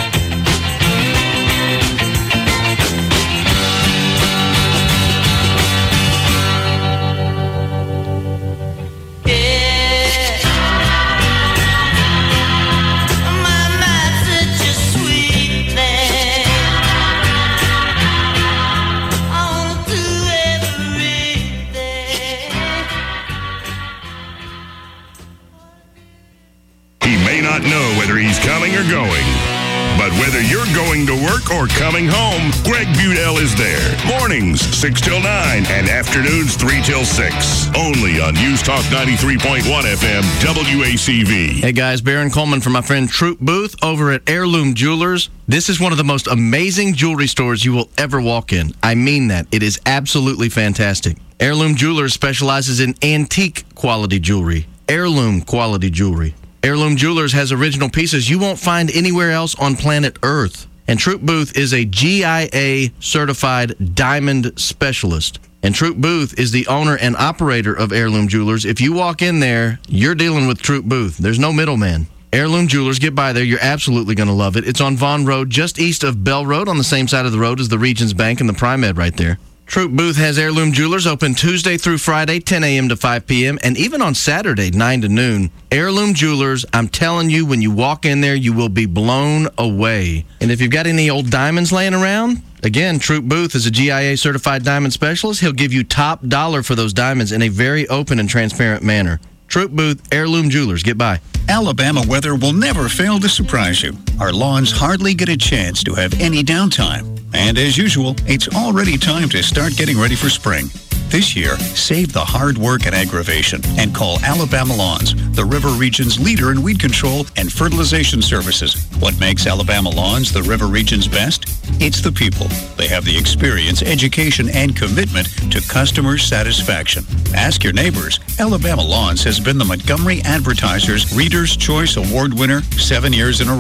He may not know whether he's coming or going, but whether you're going to work or coming home, Greg Budell is there. Mornings, six till nine, and afternoons, three till six. Only on News Talk ninety-three point one F M, W A C V. Hey guys, Baron Coleman from my friend Troop Booth over at Heirloom Jewelers. This is one of the most amazing jewelry stores you will ever walk in. I mean that. It is absolutely fantastic. Heirloom Jewelers specializes in antique quality jewelry, heirloom quality jewelry. Heirloom Jewelers has original pieces you won't find anywhere else on planet Earth. And Troop Booth is a G I A certified diamond specialist. And Troop Booth is the owner and operator of Heirloom Jewelers. If you walk in there, you're dealing with Troop Booth. There's no middleman. Heirloom Jewelers, get by there. You're absolutely going to love it. It's on Vaughn Road, just east of Bell Road, on the same side of the road as the Regions Bank and the Pri-Med right there. Troop Booth has Heirloom Jewelers open Tuesday through Friday, ten a.m. to five p.m., and even on Saturday, nine to noon. Heirloom Jewelers, I'm telling you, when you walk in there, you will be blown away. And if you've got any old diamonds laying around, again, Troop Booth is a G I A certified diamond specialist. He'll give you top dollar for those diamonds in a very open and transparent manner. Troop Booth, Heirloom Jewelers, get by. Alabama weather will never fail to surprise you. Our lawns hardly get a chance to have any downtime. And as usual, it's already time to start getting ready for spring. This year, save the hard work and aggravation and call Alabama Lawns, the River Region's leader in weed control and fertilization services. What makes Alabama Lawns the River Region's best? It's the people. They have the experience, education, and commitment to customer satisfaction. Ask your neighbors. Alabama Lawns has been the Montgomery Advertiser's Reader's Choice Award winner seven years in a row.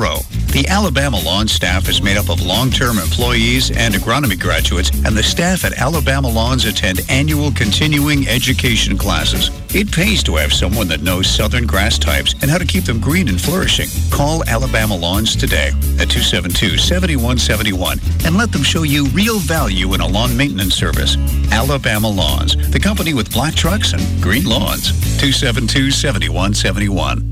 The Alabama Lawn staff is made up of long-term employees and agronomy graduates, and the staff at Alabama Lawns attend annual continuing education classes. It pays to have someone that knows southern grass types and how to keep them green and flourishing. Call Alabama Lawns today at two seven two, seven one seven one and let them show you real value in a lawn maintenance service. Alabama Lawns, the company with black trucks and green lawns. two seven two, seven one seven one.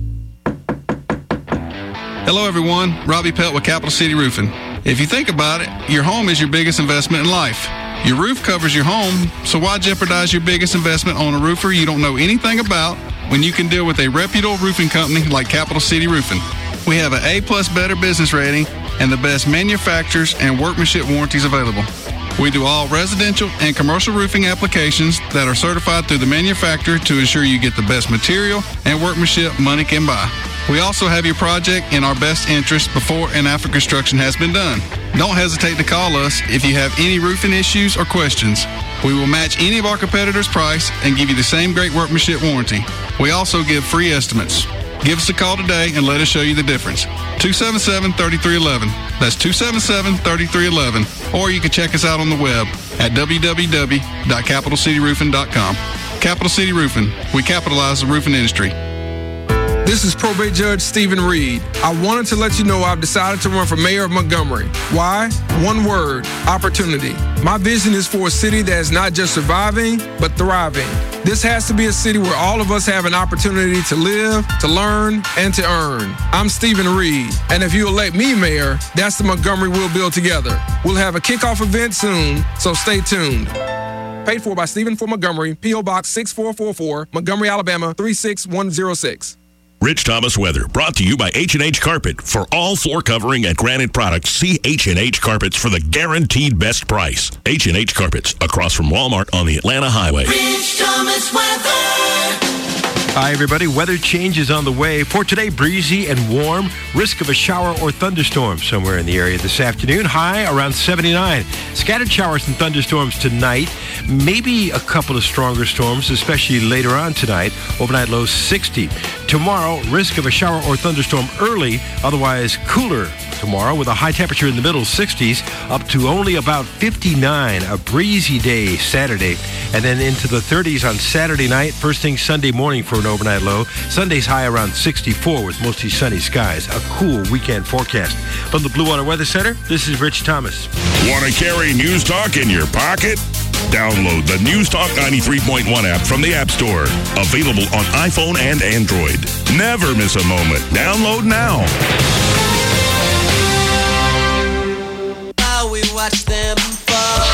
Hello, everyone. Robbie Pelt with Capital City Roofing. If you think about it, your home is your biggest investment in life. Your roof covers your home, so why jeopardize your biggest investment on a roofer you don't know anything about when you can deal with a reputable roofing company like Capital City Roofing? We have an A-plus Better Business rating and the best manufacturers and workmanship warranties available. We do all residential and commercial roofing applications that are certified through the manufacturer to ensure you get the best material and workmanship money can buy. We also have your project in our best interest before and after construction has been done. Don't hesitate to call us if you have any roofing issues or questions. We will match any of our competitors' price and give you the same great workmanship warranty. We also give free estimates. Give us a call today and let us show you the difference. two seven seven, three three one one. That's two seven seven, three three one one. Or you can check us out on the web at w w w dot capital city roofing dot com. Capital City Roofing. We capitalize the roofing industry. This is Probate Judge Stephen Reed. I wanted to let you know I've decided to run for mayor of Montgomery. Why? One word, opportunity. My vision is for a city that is not just surviving, but thriving. This has to be a city where all of us have an opportunity to live, to learn, and to earn. I'm Stephen Reed, and if you elect me mayor, that's the Montgomery we'll build together. We'll have a kickoff event soon, so stay tuned. Paid for by Stephen for Montgomery, P O Box six four four four, Montgomery, Alabama three six one zero six. Rich Thomas Weather, brought to you by H and H Carpet. For all floor covering and granite products, see H and H Carpets for the guaranteed best price. H and H Carpets, across from Walmart on the Atlanta Highway. Rich Thomas Weather. Hi, everybody. Weather changes on the way. For today, breezy and warm. Risk of a shower or thunderstorm somewhere in the area this afternoon. High around seventy-nine. Scattered showers and thunderstorms tonight. Maybe a couple of stronger storms, especially later on tonight. Overnight low sixty. Tomorrow, risk of a shower or thunderstorm early. Otherwise, cooler tomorrow with a high temperature in the middle sixties up to only about fifty-nine. A breezy day Saturday. And then into the thirties on Saturday night. First thing Sunday morning for an overnight low. Sunday's high around sixty-four with mostly sunny skies. A cool weekend forecast. From the Blue Water Weather Center, this is Rich Thomas. Want to carry News Talk in your pocket? Download the News Talk ninety-three point one app from the App Store. Available on iPhone and Android. Never miss a moment. Download now. How we watch them fall.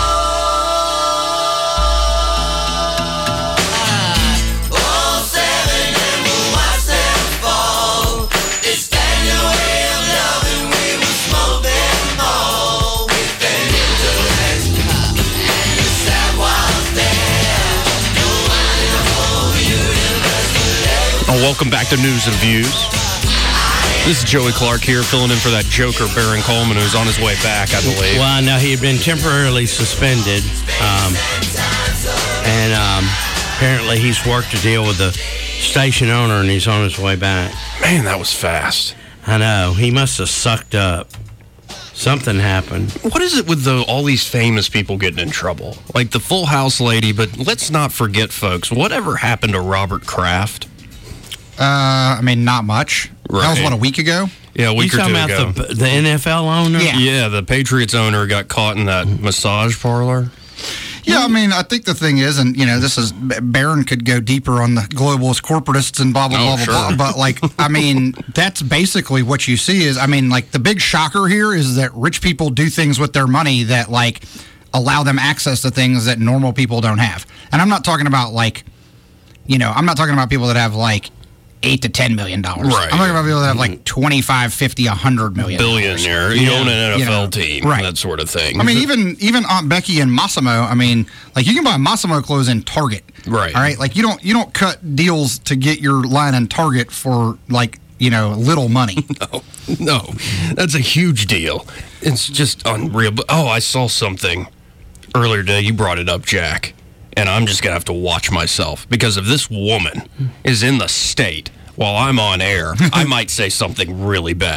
Oh, welcome back to News and Views. This is Joey Clark here, filling in for that joker, Baron Coleman, who's on his way back, I believe. Well, I know he had been temporarily suspended, um, and um, apparently he's worked a deal with the station owner, and he's on his way back. Man, that was fast. I know. He must have sucked up. Something happened. What is it with the, all these famous people getting in trouble? Like the Full House lady, but let's not forget, folks, whatever happened to Robert Kraft? Uh, I mean, not much. Right. That was, what, a week ago? Yeah, a week you or two talking ago. about the, the N F L owner? Yeah. Yeah, the Patriots owner got caught in that massage parlor. Yeah, I mean, I think the thing is, and, you know, this is, Barron could go deeper on the globalist corporatists and blah, blah, Oh, blah, sure. blah, blah. But, like, I mean, that's basically what you see is, I mean, like, the big shocker here is that rich people do things with their money that, like, allow them access to things that normal people don't have. And I'm not talking about, like, you know, I'm not talking about people that have, like, eight to ten million dollars. Right. I'm talking about people that have like twenty-five, fifty, a hundred million. Billionaire. You own an N F L You know, team. right. That sort of thing. I mean, even even Aunt Becky and Massimo. I mean, like you can buy Massimo clothes in Target. Right. All right. Like you don't you don't cut deals to get your line in Target for like you know little money. No, no, that's a huge deal. It's just unreal. But oh, I saw something earlier today. You brought it up, Jack. And I'm just going to have to watch myself because if this woman is in the state while I'm on air, I might say something really bad.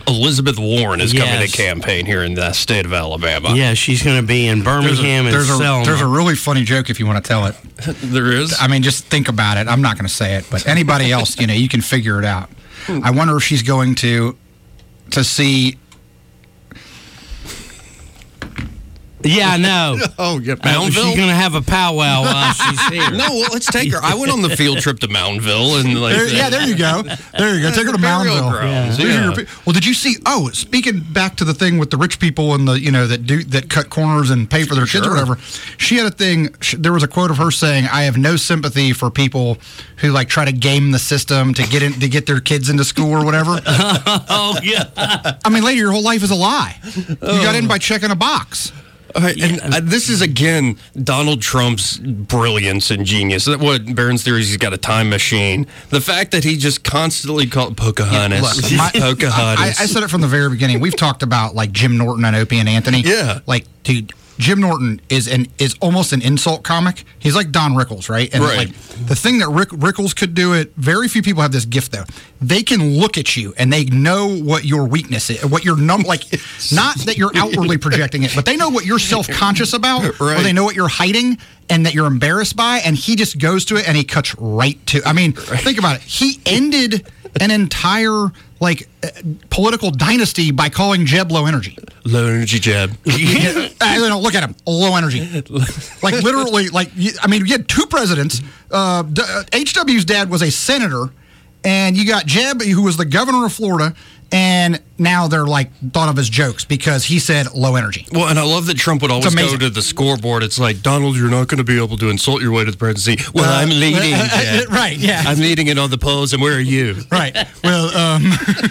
Elizabeth Warren is coming Yes. to campaign here in the state of Alabama. Yeah, she's going to be in Birmingham there's a, and there's Selma. a, there's a really funny joke if you want to tell it. There is? I mean, just think about it. I'm not going to say it, but anybody else, you know, you can figure it out. I wonder if she's going to to see. Yeah, I know. Oh, yeah, Uh, she's Mountainville? going to have a powwow while she's here. No, well, let's take her. I went on the field trip to Mountainville. and like There- yeah, there you go. There you go. Take her to Burial Mountainville. grounds, These are yeah. your pe- Well, did you see? Oh, speaking back to the thing with the rich people and the you know that do that cut corners and pay for their kids or Sure. whatever. She had a thing. Sh there was a quote of her saying, "I have no sympathy for people who like try to game the system to get in to get their kids into school or whatever." Oh, yeah. I mean, lady, your whole life is a lie. You got in by checking a box. All right, and uh, this is again Donald Trump's brilliance and genius. That what Barron's theory is he's got a time machine. The fact that he just constantly called Pocahontas, Look, my- Pocahontas. I, I said it from the very beginning. We've talked about like Jim Norton and Opie and Anthony. Yeah. Like, dude, Jim Norton is an is almost an insult comic. He's like Don Rickles, right? And Right. like the thing that Rick Rickles could do it. Very few people have this gift though. They can look at you and they know what your weakness is, what your num like. Not that you're outwardly projecting it, but they know what you're self conscious about, or Right. they know what you're hiding and that you're embarrassed by. And he just goes to it and he cuts right to. I mean, think about it. He ended an entire like uh, political dynasty by calling Jeb low energy. Low energy Jeb. Yeah, I don't know, look at him, low energy. Like literally, like you- I mean, you had two presidents. Uh, D- uh, H W's dad was a senator, and you got Jeb, who was the governor of Florida, and now they're like thought of as jokes because he said low energy. Well, and I love that Trump would always go amazing. to the scoreboard. It's like, Donald, you're not going to be able to insult your way to the presidency. Well, Uh, I'm leading. uh, uh, Jeb. right, yeah. I'm leading it on the polls, and where are you? Right. Well, um,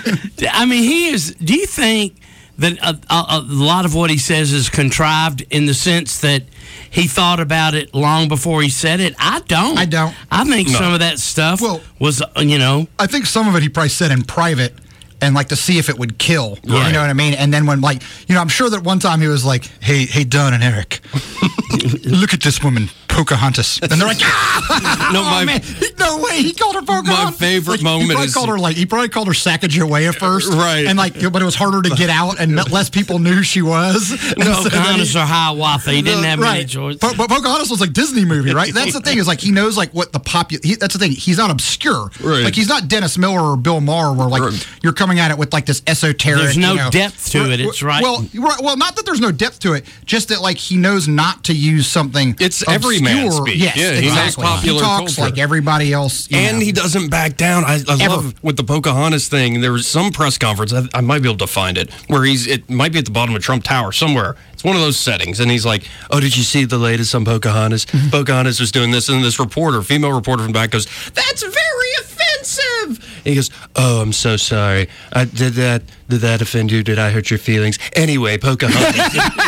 I mean, he is. Do you think that a, a, a lot of what he says is contrived in the sense that he thought about it long before he said it? I don't. I don't. I think No. some of that stuff Well- was, uh, you know. I think some of it he probably said in private and like to see if it would kill. Right. You know what I mean? And then when like, you know, I'm sure that one time he was like, hey, hey, Don and Eric, look at this woman, Pocahontas. And they're like, ah! No, oh, my- man. No way, he called her Pocahontas. My favorite Like, he moment probably is- called her like he probably called her Sacagawea at first, Right. And like, but it was harder to get out, and less people knew who she was. And so then Pocahontas he- or Hiawatha. He didn't have many right. choices. But, but Pocahontas was like Disney movie, right? That's the thing is like he knows like what the popu- he, That's the thing. He's not obscure. Right. Like he's not Dennis Miller or Bill Maher, where like Right. you're coming at it with like this esoteric. There's no you know- depth to it, it's right. Well, right, well, not that there's no depth to it, just that like he knows not to use something. It's obscure. everyman speak. Yes, Yeah, he knows exactly. popular he talks culture. like everybody else, you And know. he doesn't back down. I, I Ever. love with the Pocahontas thing. There was some press conference. I, I might be able to find it where he's. It might be at the bottom of Trump Tower somewhere. It's one of those settings, and he's like, "Oh, did you see the latest on Pocahontas? Mm-hmm. Pocahontas was doing this," and this reporter, female reporter from back, goes, "That's very offensive." And he goes, "Oh, I'm so sorry. I, did that? Did that offend you? Did I hurt your feelings? Anyway, Pocahontas."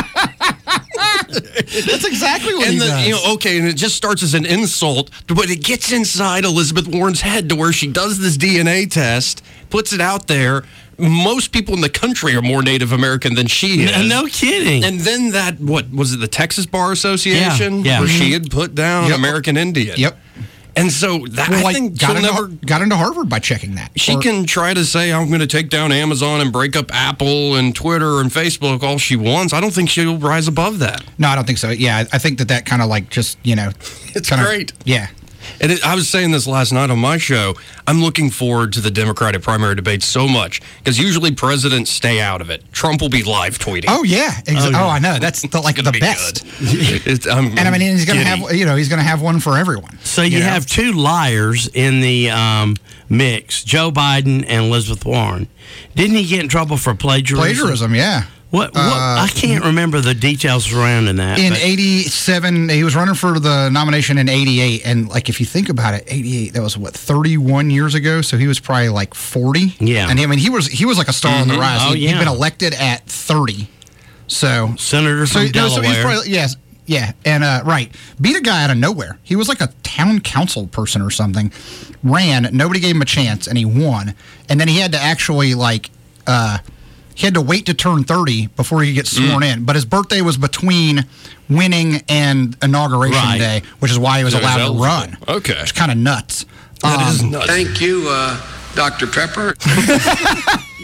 That's exactly what and he the, does. you know, okay, and it just starts as an insult, but it gets inside Elizabeth Warren's head to where she does this D N A test, puts it out there. Most people in the country are more Native American than she is. No, no kidding. And then that, what was it, the Texas Bar Association? Yeah, yeah. Where she Mhm. had put down Yep. American Indian. Yep. And so that, Well, I like, think got she'll into, never. got into Harvard by checking that. She Or- can try to say, I'm going to take down Amazon and break up Apple and Twitter and Facebook all she wants. I don't think she'll rise above that. No, I don't think so. Yeah, I- I think that that kind of like just you know, It's kinda- great. Yeah. And it, I was saying this last night on my show. I'm looking forward to the Democratic primary debate so much because usually presidents stay out of it. Trump will be live tweeting. Oh yeah. Exa- Oh, oh, yeah. I know. That's the, like the best. It's, I'm, And I mean, he's going to giddy. have you know he's going to have one for everyone. So you know? have two liars in the um, mix, Joe Biden and Elizabeth Warren. Didn't he get in trouble for plagiarism? plagiarism. Yeah. What? what Uh, I can't remember the details surrounding that. In but- eighty-seven, he was running for the nomination in eighty-eight, and like if you think about it, eighty-eight that was what thirty-one years ago, so he was probably like forty. Yeah. and I mean he was he was like a star on the Mhm. rise. Oh, he, yeah. He'd been elected at thirty, so Senator so, from no, so he's Delaware. probably yes. Yeah, and uh, right, beat a guy out of nowhere. He was like a town council person or something. Ran, nobody gave him a chance, and he won. And then he had to actually like, uh, he had to wait to turn thirty before he could get sworn Mm. in. But his birthday was between winning and inauguration Right. day, which is why he was So he's allowed to eligible. run. Okay, it's kind of nuts. That is Um, nuts. Thank you, uh, Doctor Pepper.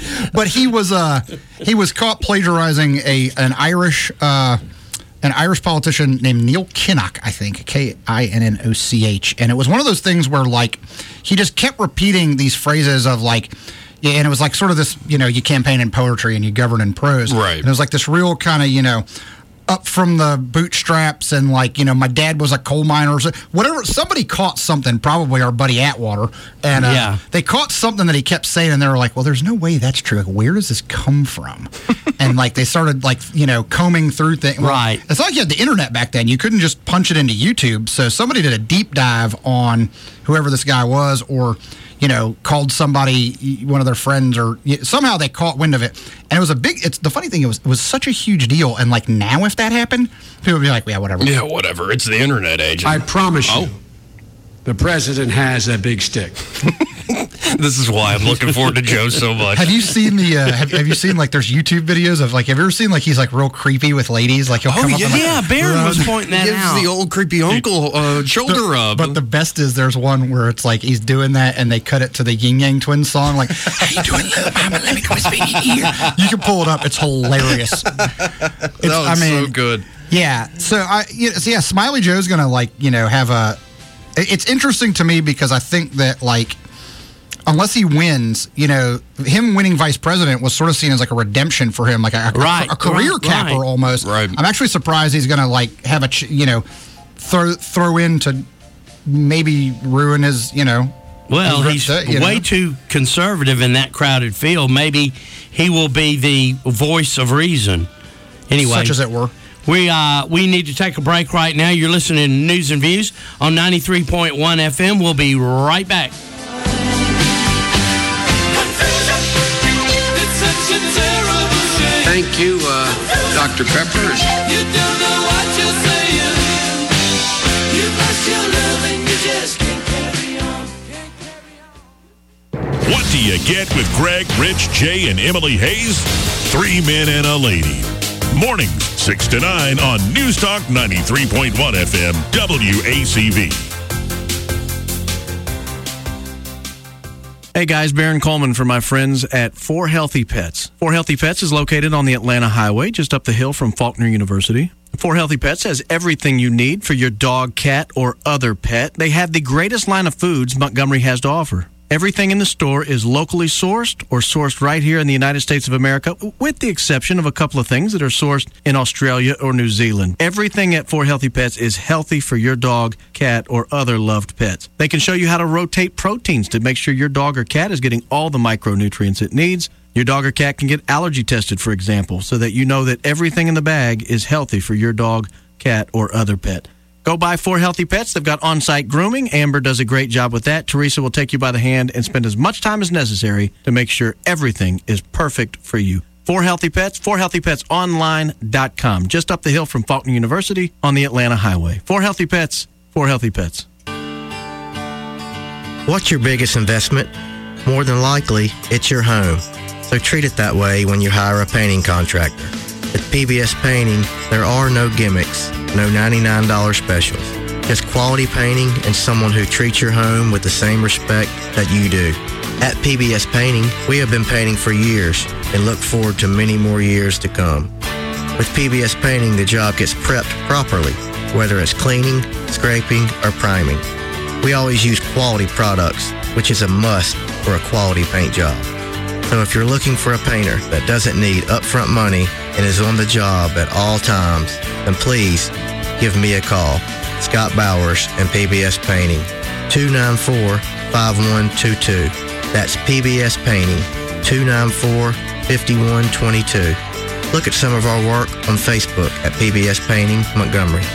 but he was uh he was caught plagiarizing a an Irish uh an Irish politician named Neil Kinnock, I think, K I N N O C H, and it was one of those things where like he just kept repeating these phrases of like. Yeah, and it was like sort of this, you know, you campaign in poetry and you govern in prose. Right. And it was like this real kind of, you know, up from the bootstraps and like, you know, my dad was a coal miner or whatever. Somebody caught something, probably our buddy Atwater. And uh, Yeah. they caught something that he kept saying and they were like, well, there's no way that's true. Like, where does this come from? And like they started like, you know, combing through things. Well, Right. It's not like you had the internet back then. You couldn't just punch it into YouTube. So somebody did a deep dive on whoever this guy was or, you know, called somebody, one of their friends, or somehow they caught wind of it. And it was a big, it's the funny thing, it was, it was such a huge deal. And like now, if that happened, people would be like, yeah, whatever. Yeah, whatever. It's the internet age. I promise Oh. you, the president has a big stick. This is why I'm looking forward to Joe so much. Have you seen the, uh, have, have you seen like, there's YouTube videos of like, have you ever seen like, he's like real creepy with ladies? Like he'll Oh, come up yeah, and like, yeah, Barron was rub- pointing that Gives out. the old creepy uncle uh, shoulder The- rub. But the best is there's one where it's like he's doing that and they cut it to the Yin Yang Twins song. Like, how you doing, little mama? Let me whisper in your ear. You can pull it up. It's hilarious. It's, that was so good. Yeah. So I, you know, so yeah, Smiley Joe's gonna like, you know, have a. It's interesting to me because I think that like, unless he wins, you know, him winning vice president was sort of seen as like a redemption for him, like a, a, Right, a career right, capper right. almost. Right. I'm actually surprised he's gonna like have a, ch- you know, throw throw in to maybe ruin his, you know. Well, his he's reputa- you way know? too conservative in that crowded field. Maybe he will be the voice of reason. Anyway, Such as it were. We uh we need to take a break right now. You're listening to News and Views on ninety-three point one F M. We'll be right back. Thank you, uh, Doctor Pepper. You don't know what you're saying. You lost your love and you just can't carry on. What do you get with Greg, Rich, Jay, and Emily Hayes? Three men and a lady. Mornings, six to nine on News Talk ninety-three point one F M, W A C V. Hey guys, Baron Coleman for my friends at For Healthy Pets. For Healthy Pets is located on the Atlanta Highway, just up the hill from Faulkner University. For Healthy Pets has everything you need for your dog, cat, or other pet. They have the greatest line of foods Montgomery has to offer. Everything in the store is locally sourced or sourced right here in the United States of America, with the exception of a couple of things that are sourced in Australia or New Zealand. Everything at For Healthy Pets is healthy for your dog, cat, or other loved pets. They can show you how to rotate proteins to make sure your dog or cat is getting all the micronutrients it needs. Your dog or cat can get allergy tested, for example, so that you know that everything in the bag is healthy for your dog, cat, or other pet. Go buy For Healthy Pets. They've got on-site grooming. Amber does a great job with that. Teresa will take you by the hand and spend as much time as necessary to make sure everything is perfect for you. For Healthy Pets, for healthy pets online dot com, just up the hill from Faulkner University on the Atlanta Highway. For Healthy Pets, For Healthy Pets. What's your biggest investment? More than likely, it's your home. So treat it that way when you hire a painting contractor. At P B S Painting, there are no gimmicks, no ninety-nine dollars specials. Just quality painting and someone who treats your home with the same respect that you do. At P B S Painting, we have been painting for years and look forward to many more years to come. With P B S Painting, the job gets prepped properly, whether it's cleaning, scraping, or priming. We always use quality products, which is a must for a quality paint job. So if you're looking for a painter that doesn't need upfront money and is on the job at all times, then please give me a call. Scott Bowers and P B S Painting, two nine four, five one two two. That's P B S Painting, two nine four, five one two two. Look at some of our work on Facebook at P B S Painting Montgomery.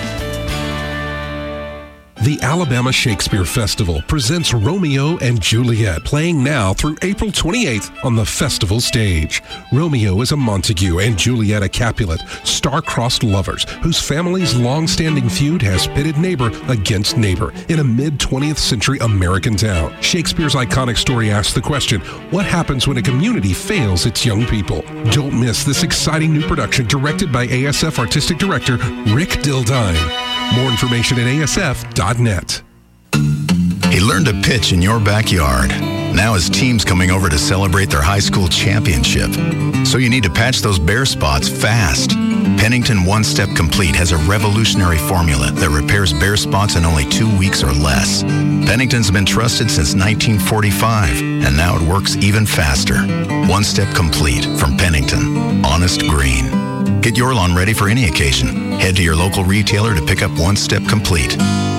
The Alabama Shakespeare Festival presents Romeo and Juliet, playing now through April twenty-eighth on the festival stage. Romeo is a Montague and Juliet a Capulet, star-crossed lovers whose family's long-standing feud has pitted neighbor against neighbor in a mid-twentieth century American town. Shakespeare's iconic story asks the question, what happens when a community fails its young people? Don't miss this exciting new production directed by A S F Artistic Director Rick Dildine. More information at A S F dot net. He learned to pitch in your backyard. Now his team's coming over to celebrate their high school championship. So you need to patch those bare spots fast. Pennington One Step Complete has a revolutionary formula that repairs bare spots in only two weeks or less. Pennington's been trusted since nineteen forty-five, and now it works even faster. One Step Complete from Pennington. Honest green. Get your lawn ready for any occasion. Head to your local retailer to pick up One Step Complete.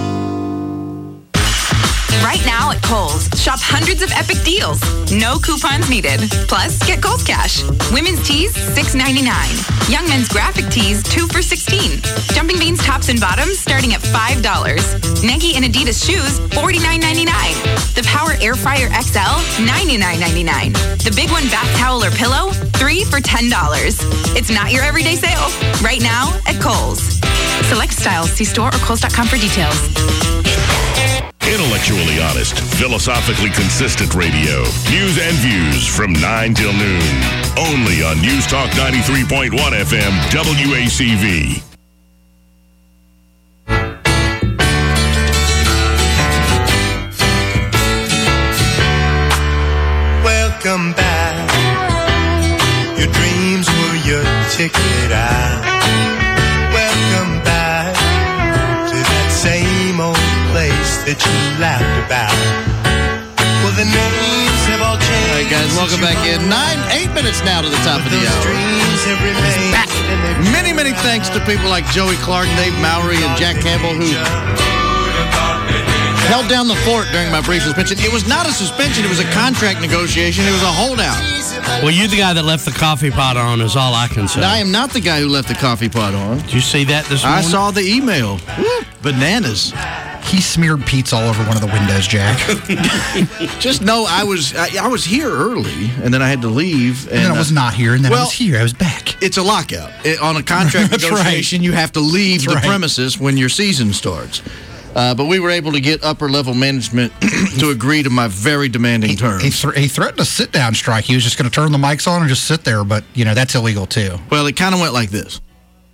Right now at Kohl's, shop hundreds of epic deals. No coupons needed. Plus, get Kohl's Cash. Women's tees, six ninety-nine. Young men's graphic tees, two for sixteen. Jumping Beans tops and bottoms starting at five dollars. Nike and Adidas shoes, forty-nine ninety-nine. The Power Air Fryer X L, ninety-nine ninety-nine. The Big One bath towel or pillow, three for ten dollars. It's not your everyday sale. Right now at Kohl's. Select styles. See store or Kohl's dot com for details. Intellectually honest, philosophically consistent radio. News and views from nine till noon. Only on News Talk ninety-three point one F M W A C V. Welcome back. Your dreams were your ticket out. Welcome back to that same old place that you laughed about. Well, the names have all changed. All right, guys, welcome back in. Nine, eight minutes now to the top of the hour. Back. Many, many thanks to people like Joey Clark, Dave Mowry, and Jack Campbell who held down the fort during my brief suspension. It was not a suspension. It was a contract negotiation. It was a holdout. Well, you're the guy that left the coffee pot on is all I can say. I am not the guy who left the coffee pot on. Did you see that this morning? I saw the email. Woo, bananas. He smeared pizza all over one of the windows, Jack. Just know I was I, I was here early, and then I had to leave. And, and then I was not here, and then well, I was here. I was back. It's a lockout. It, on a contract negotiation, right. You have to leave That's the right. premises when your season starts. Uh, but we were able to get upper-level management to agree to my very demanding he, terms. He, th- he threatened a sit-down strike. He was just going to turn the mics on and just sit there, but, you know, that's illegal, too. Well, it kind of went like this.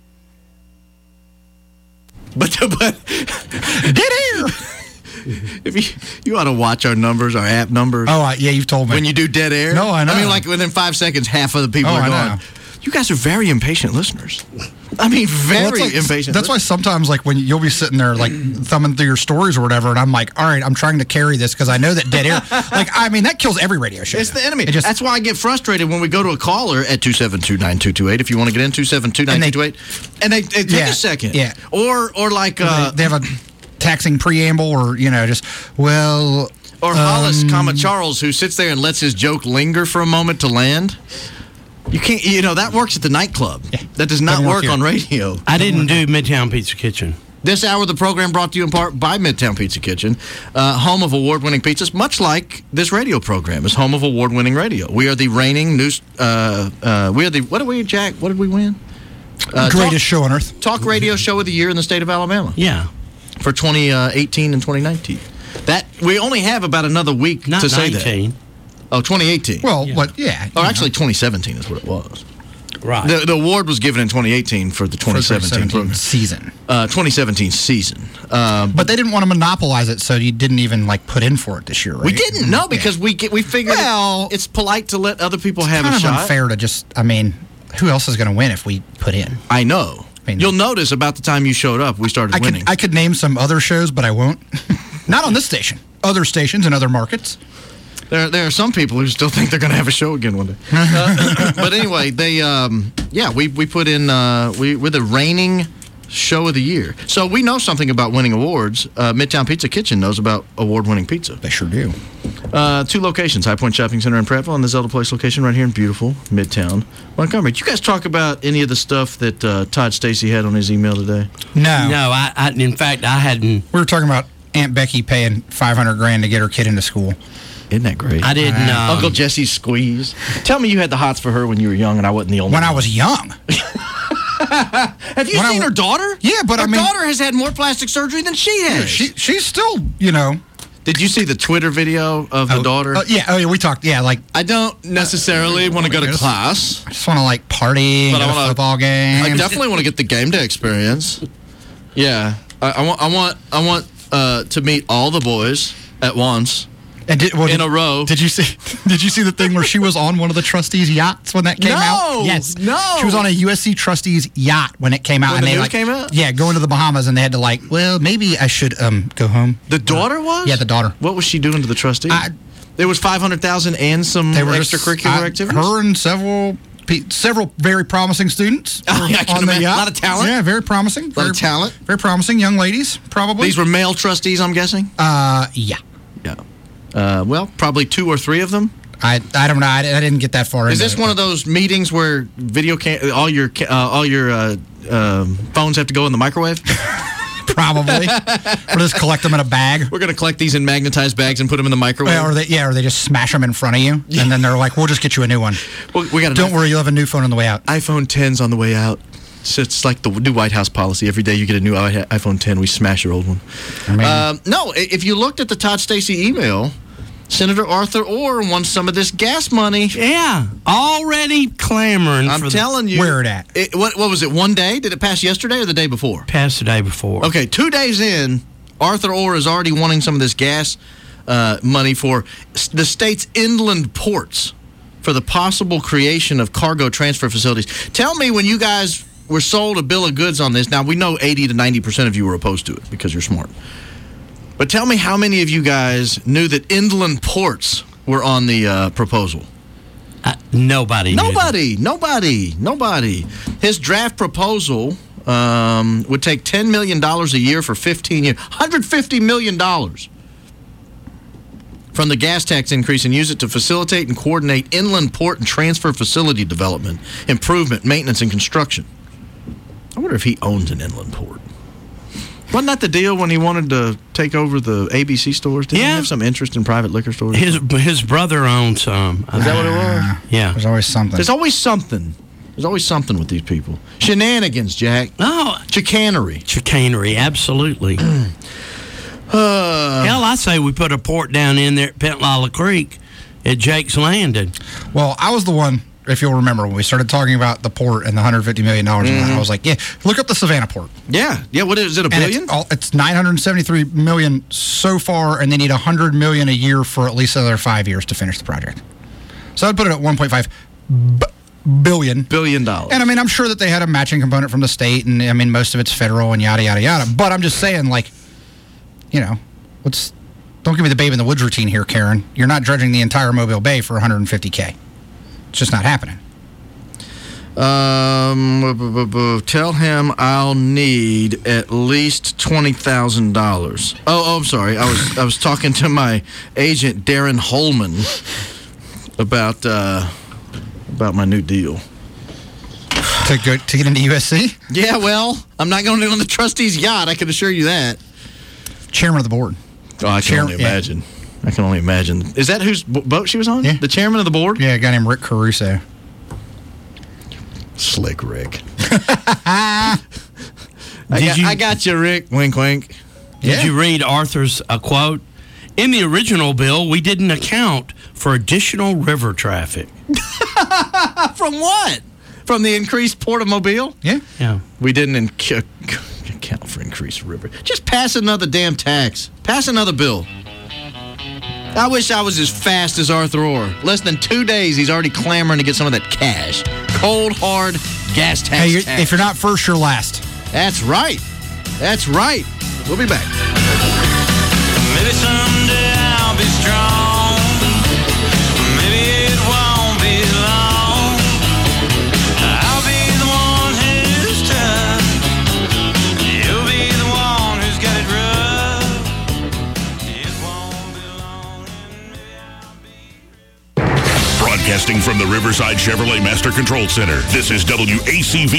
But, but dead air. If you, you ought to watch our numbers, our app numbers. Oh, uh, yeah, you've told me. When you do dead air. No, I know. I mean, like within five seconds, half of the people oh, are I gone. Know. You guys are very impatient listeners. I mean, very well, like, impatient. That's why sometimes, like, when you'll be sitting there, like, thumbing through your stories or whatever, and I'm like, all right, I'm trying to carry this because I know that dead air, like, I mean, that kills every radio show. It's the enemy. It just, that's why I get frustrated when we go to a caller at two seven two, nine two two eight. If you want to get in, two seven two, nine two two eight. And they, they take yeah, a second. Yeah. Or, or like... Uh, they, they have a taxing preamble or, you know, just, well... Or um, Hollis, comma Charles, who sits there and lets his joke linger for a moment to land. You can't, you know, that works at the nightclub. Yeah. That does not work, work on radio. I didn't do Midtown Pizza Kitchen. This hour of the program brought to you in part by Midtown Pizza Kitchen, uh, home of award-winning pizzas, much like this radio program is home of award-winning radio. We are the reigning news, uh, uh, we are the, what did we, Jack, what did we win? Uh, Greatest talk, show on earth. Talk radio show of the year in the state of Alabama. Yeah. For twenty eighteen and twenty nineteen. That, we only have about another week Not to say nineteen. that. Oh, twenty eighteen. Well, yeah. what? Yeah. Or actually, twenty seventeen is what it was. Right. The, the award was given in twenty eighteen for the twenty seventeen, for the season. Uh, twenty seventeen season. Uh, but they didn't want to monopolize it, so you didn't even like put in for it this year, right? We didn't. No, because yeah. we get, we figured well, it, it's polite to let other people have kind a of shot. Unfair to just. I mean, who else is going to win if we put in? I know. I mean, you'll notice about the time you showed up, we started I winning. Could, I could name some other shows, but I won't. Not on this station. Other stations in other markets. There, there are some people who still think they're going to have a show again one day. uh, but anyway, they, um, yeah, we we put in, uh, we we're the reigning show of the year. So we know something about winning awards. Uh, Midtown Pizza Kitchen knows about award-winning pizza. They sure do. Uh, two locations: High Point Shopping Center in Prattville, and the Zelda Place location right here in beautiful Midtown Montgomery. Did you guys talk about any of the stuff that uh, Todd Stacy had on his email today? No, no. I, I, in fact, I hadn't. We were talking about Aunt Becky paying five hundred grand to get her kid into school. Isn't that great? I didn't know. Um, Uncle Jesse's squeeze. Tell me you had the hots for her when you were young, and I wasn't the only when one. I was young. Have you when seen I, her daughter? Yeah, but her I mean, daughter has had more plastic surgery than she has. Yeah, she she's still, you know. Did you see the Twitter video of the oh, daughter? Uh, yeah, oh yeah, we talked. Yeah, like I don't necessarily uh, want to go to just, class. I just want to like party, but go I to wanna, football game. I definitely want to get the game day experience. Yeah, I, I want, I want, I want uh, to meet all the boys at once. And did, well, in did, a row. Did you see? Did you see the thing where she was on one of the trustees' yachts when that came No, out? Yes, no. She was on a U S C trustees' yacht when it came out. When and the they news like, came out? Yeah, going to the Bahamas, and they had to like, well, maybe I should um go home. The daughter was? Yeah, the daughter. What was she doing to the trustee? I, there was five hundred thousand and some they were extracurricular just, I, activities? Her and several pe- several very promising students Oh, were yeah, I can on the imagine. yacht. A lot of talent? Yeah, very promising. A lot very, of talent? Very promising young ladies, probably. These were male trustees, I'm guessing? Uh, yeah. Yeah. Uh, well, probably two or three of them. I I don't know. I, I didn't get that far. Is into this it, one but- of those meetings where video cam- all your ca- uh, all your uh, um phones have to go in the microwave? Probably. Or just collect them in a bag. We're going to collect these in magnetized bags and put them in the microwave. Well, or they, yeah, or they just smash them in front of you, and then they're like, "We'll just get you a new one." Well, we got. Don't worry, you'll have a new phone on the way out. iPhone ten's on the way out. So it's like the new White House policy. Every day you get a new i- iPhone ten, we smash your old one. I mean, Um, no, i- if you looked at the Todd Stacey email, Senator Arthur Orr wants some of this gas money. Yeah, already clamoring. I'm for telling you. Where it at? It, what, what was it, one day? Did it pass yesterday or the day before? Passed the day before. Okay, two days in, Arthur Orr is already wanting some of this gas uh, money for s- the state's inland ports for the possible creation of cargo transfer facilities. Tell me when you guys were sold a bill of goods on this. Now, we know eighty to ninety percent of you were opposed to it because you're smart. But tell me how many of you guys knew that inland ports were on the uh, proposal? Uh, nobody. knew that. Nobody, nobody, nobody. His draft proposal um, would take ten million dollars a year for fifteen years, one hundred fifty million dollars from the gas tax increase and use it to facilitate and coordinate inland port and transfer facility development, improvement, maintenance, and construction. I wonder if he owns an inland port. Wasn't that the deal when he wanted to take over the A B C stores? Didn't he Yeah. have some interest in private liquor stores? His his brother owned some. Is that what it was? Yeah. There's always something. There's always something. There's always something with these people. Shenanigans, Jack. Oh, Chicanery. chicanery, absolutely. Uh, Hell, I say we put a port down in there at Pentlala Creek at Jake's Landing. Well, I was the one, if you'll remember, when we started talking about the port and the one hundred fifty million dollars. Mm-hmm. I was like, yeah, look up the Savannah port. yeah. Yeah, what is it, a And billion? It's, all, it's nine hundred seventy-three million dollars so far, and they need one hundred million dollars a year for at least another five years to finish the project. So I'd put it at one point five b- billion. Billion dollars. And I mean, I'm sure that they had a matching component from the state, and I mean, most of it's federal and yada, yada, yada. But I'm just saying, like, you know, let's don't give me the babe in the woods routine here, Karen. You're not dredging the entire Mobile Bay for one hundred fifty K. It's just not happening. Um, bu- bu- bu- tell him I'll need at least twenty thousand dollars. Oh, oh, I'm sorry. I was I was talking to my agent Darren Holman about uh, about my new deal. To go to get into U S C? Yeah, well, I'm not going to go on the trustee's yacht. I can assure you that. Chairman of the board. Oh, I can Chair- only yeah. imagine. I can only imagine. Is that whose bo- boat she was on? Yeah. The chairman of the board? Yeah, a guy named Rick Caruso. Slick Rick. I, Did got, you- I got you, Rick. Wink, wink. Did Yeah. you read Arthur's uh, quote? In the original bill, we didn't account for additional river traffic. From what? From the increased Port of Mobile? Yeah. Yeah. We didn't inc- account for increased river. Just pass another damn tax. Pass another bill. I wish I was as fast as Arthur Orr. Less than two days, he's already clamoring to get some of that cash. Cold, hard gas tax. Hey, you're, tax. if you're not first, you're last. That's right. That's right. We'll be back. Maybe someday I'll be strong. Maybe it won't be long. I'll be the one who's tough. You'll be the one who's got it rough. It won't be long. Broadcasting from the Riverside Chevrolet Master Control Center, this is W A C V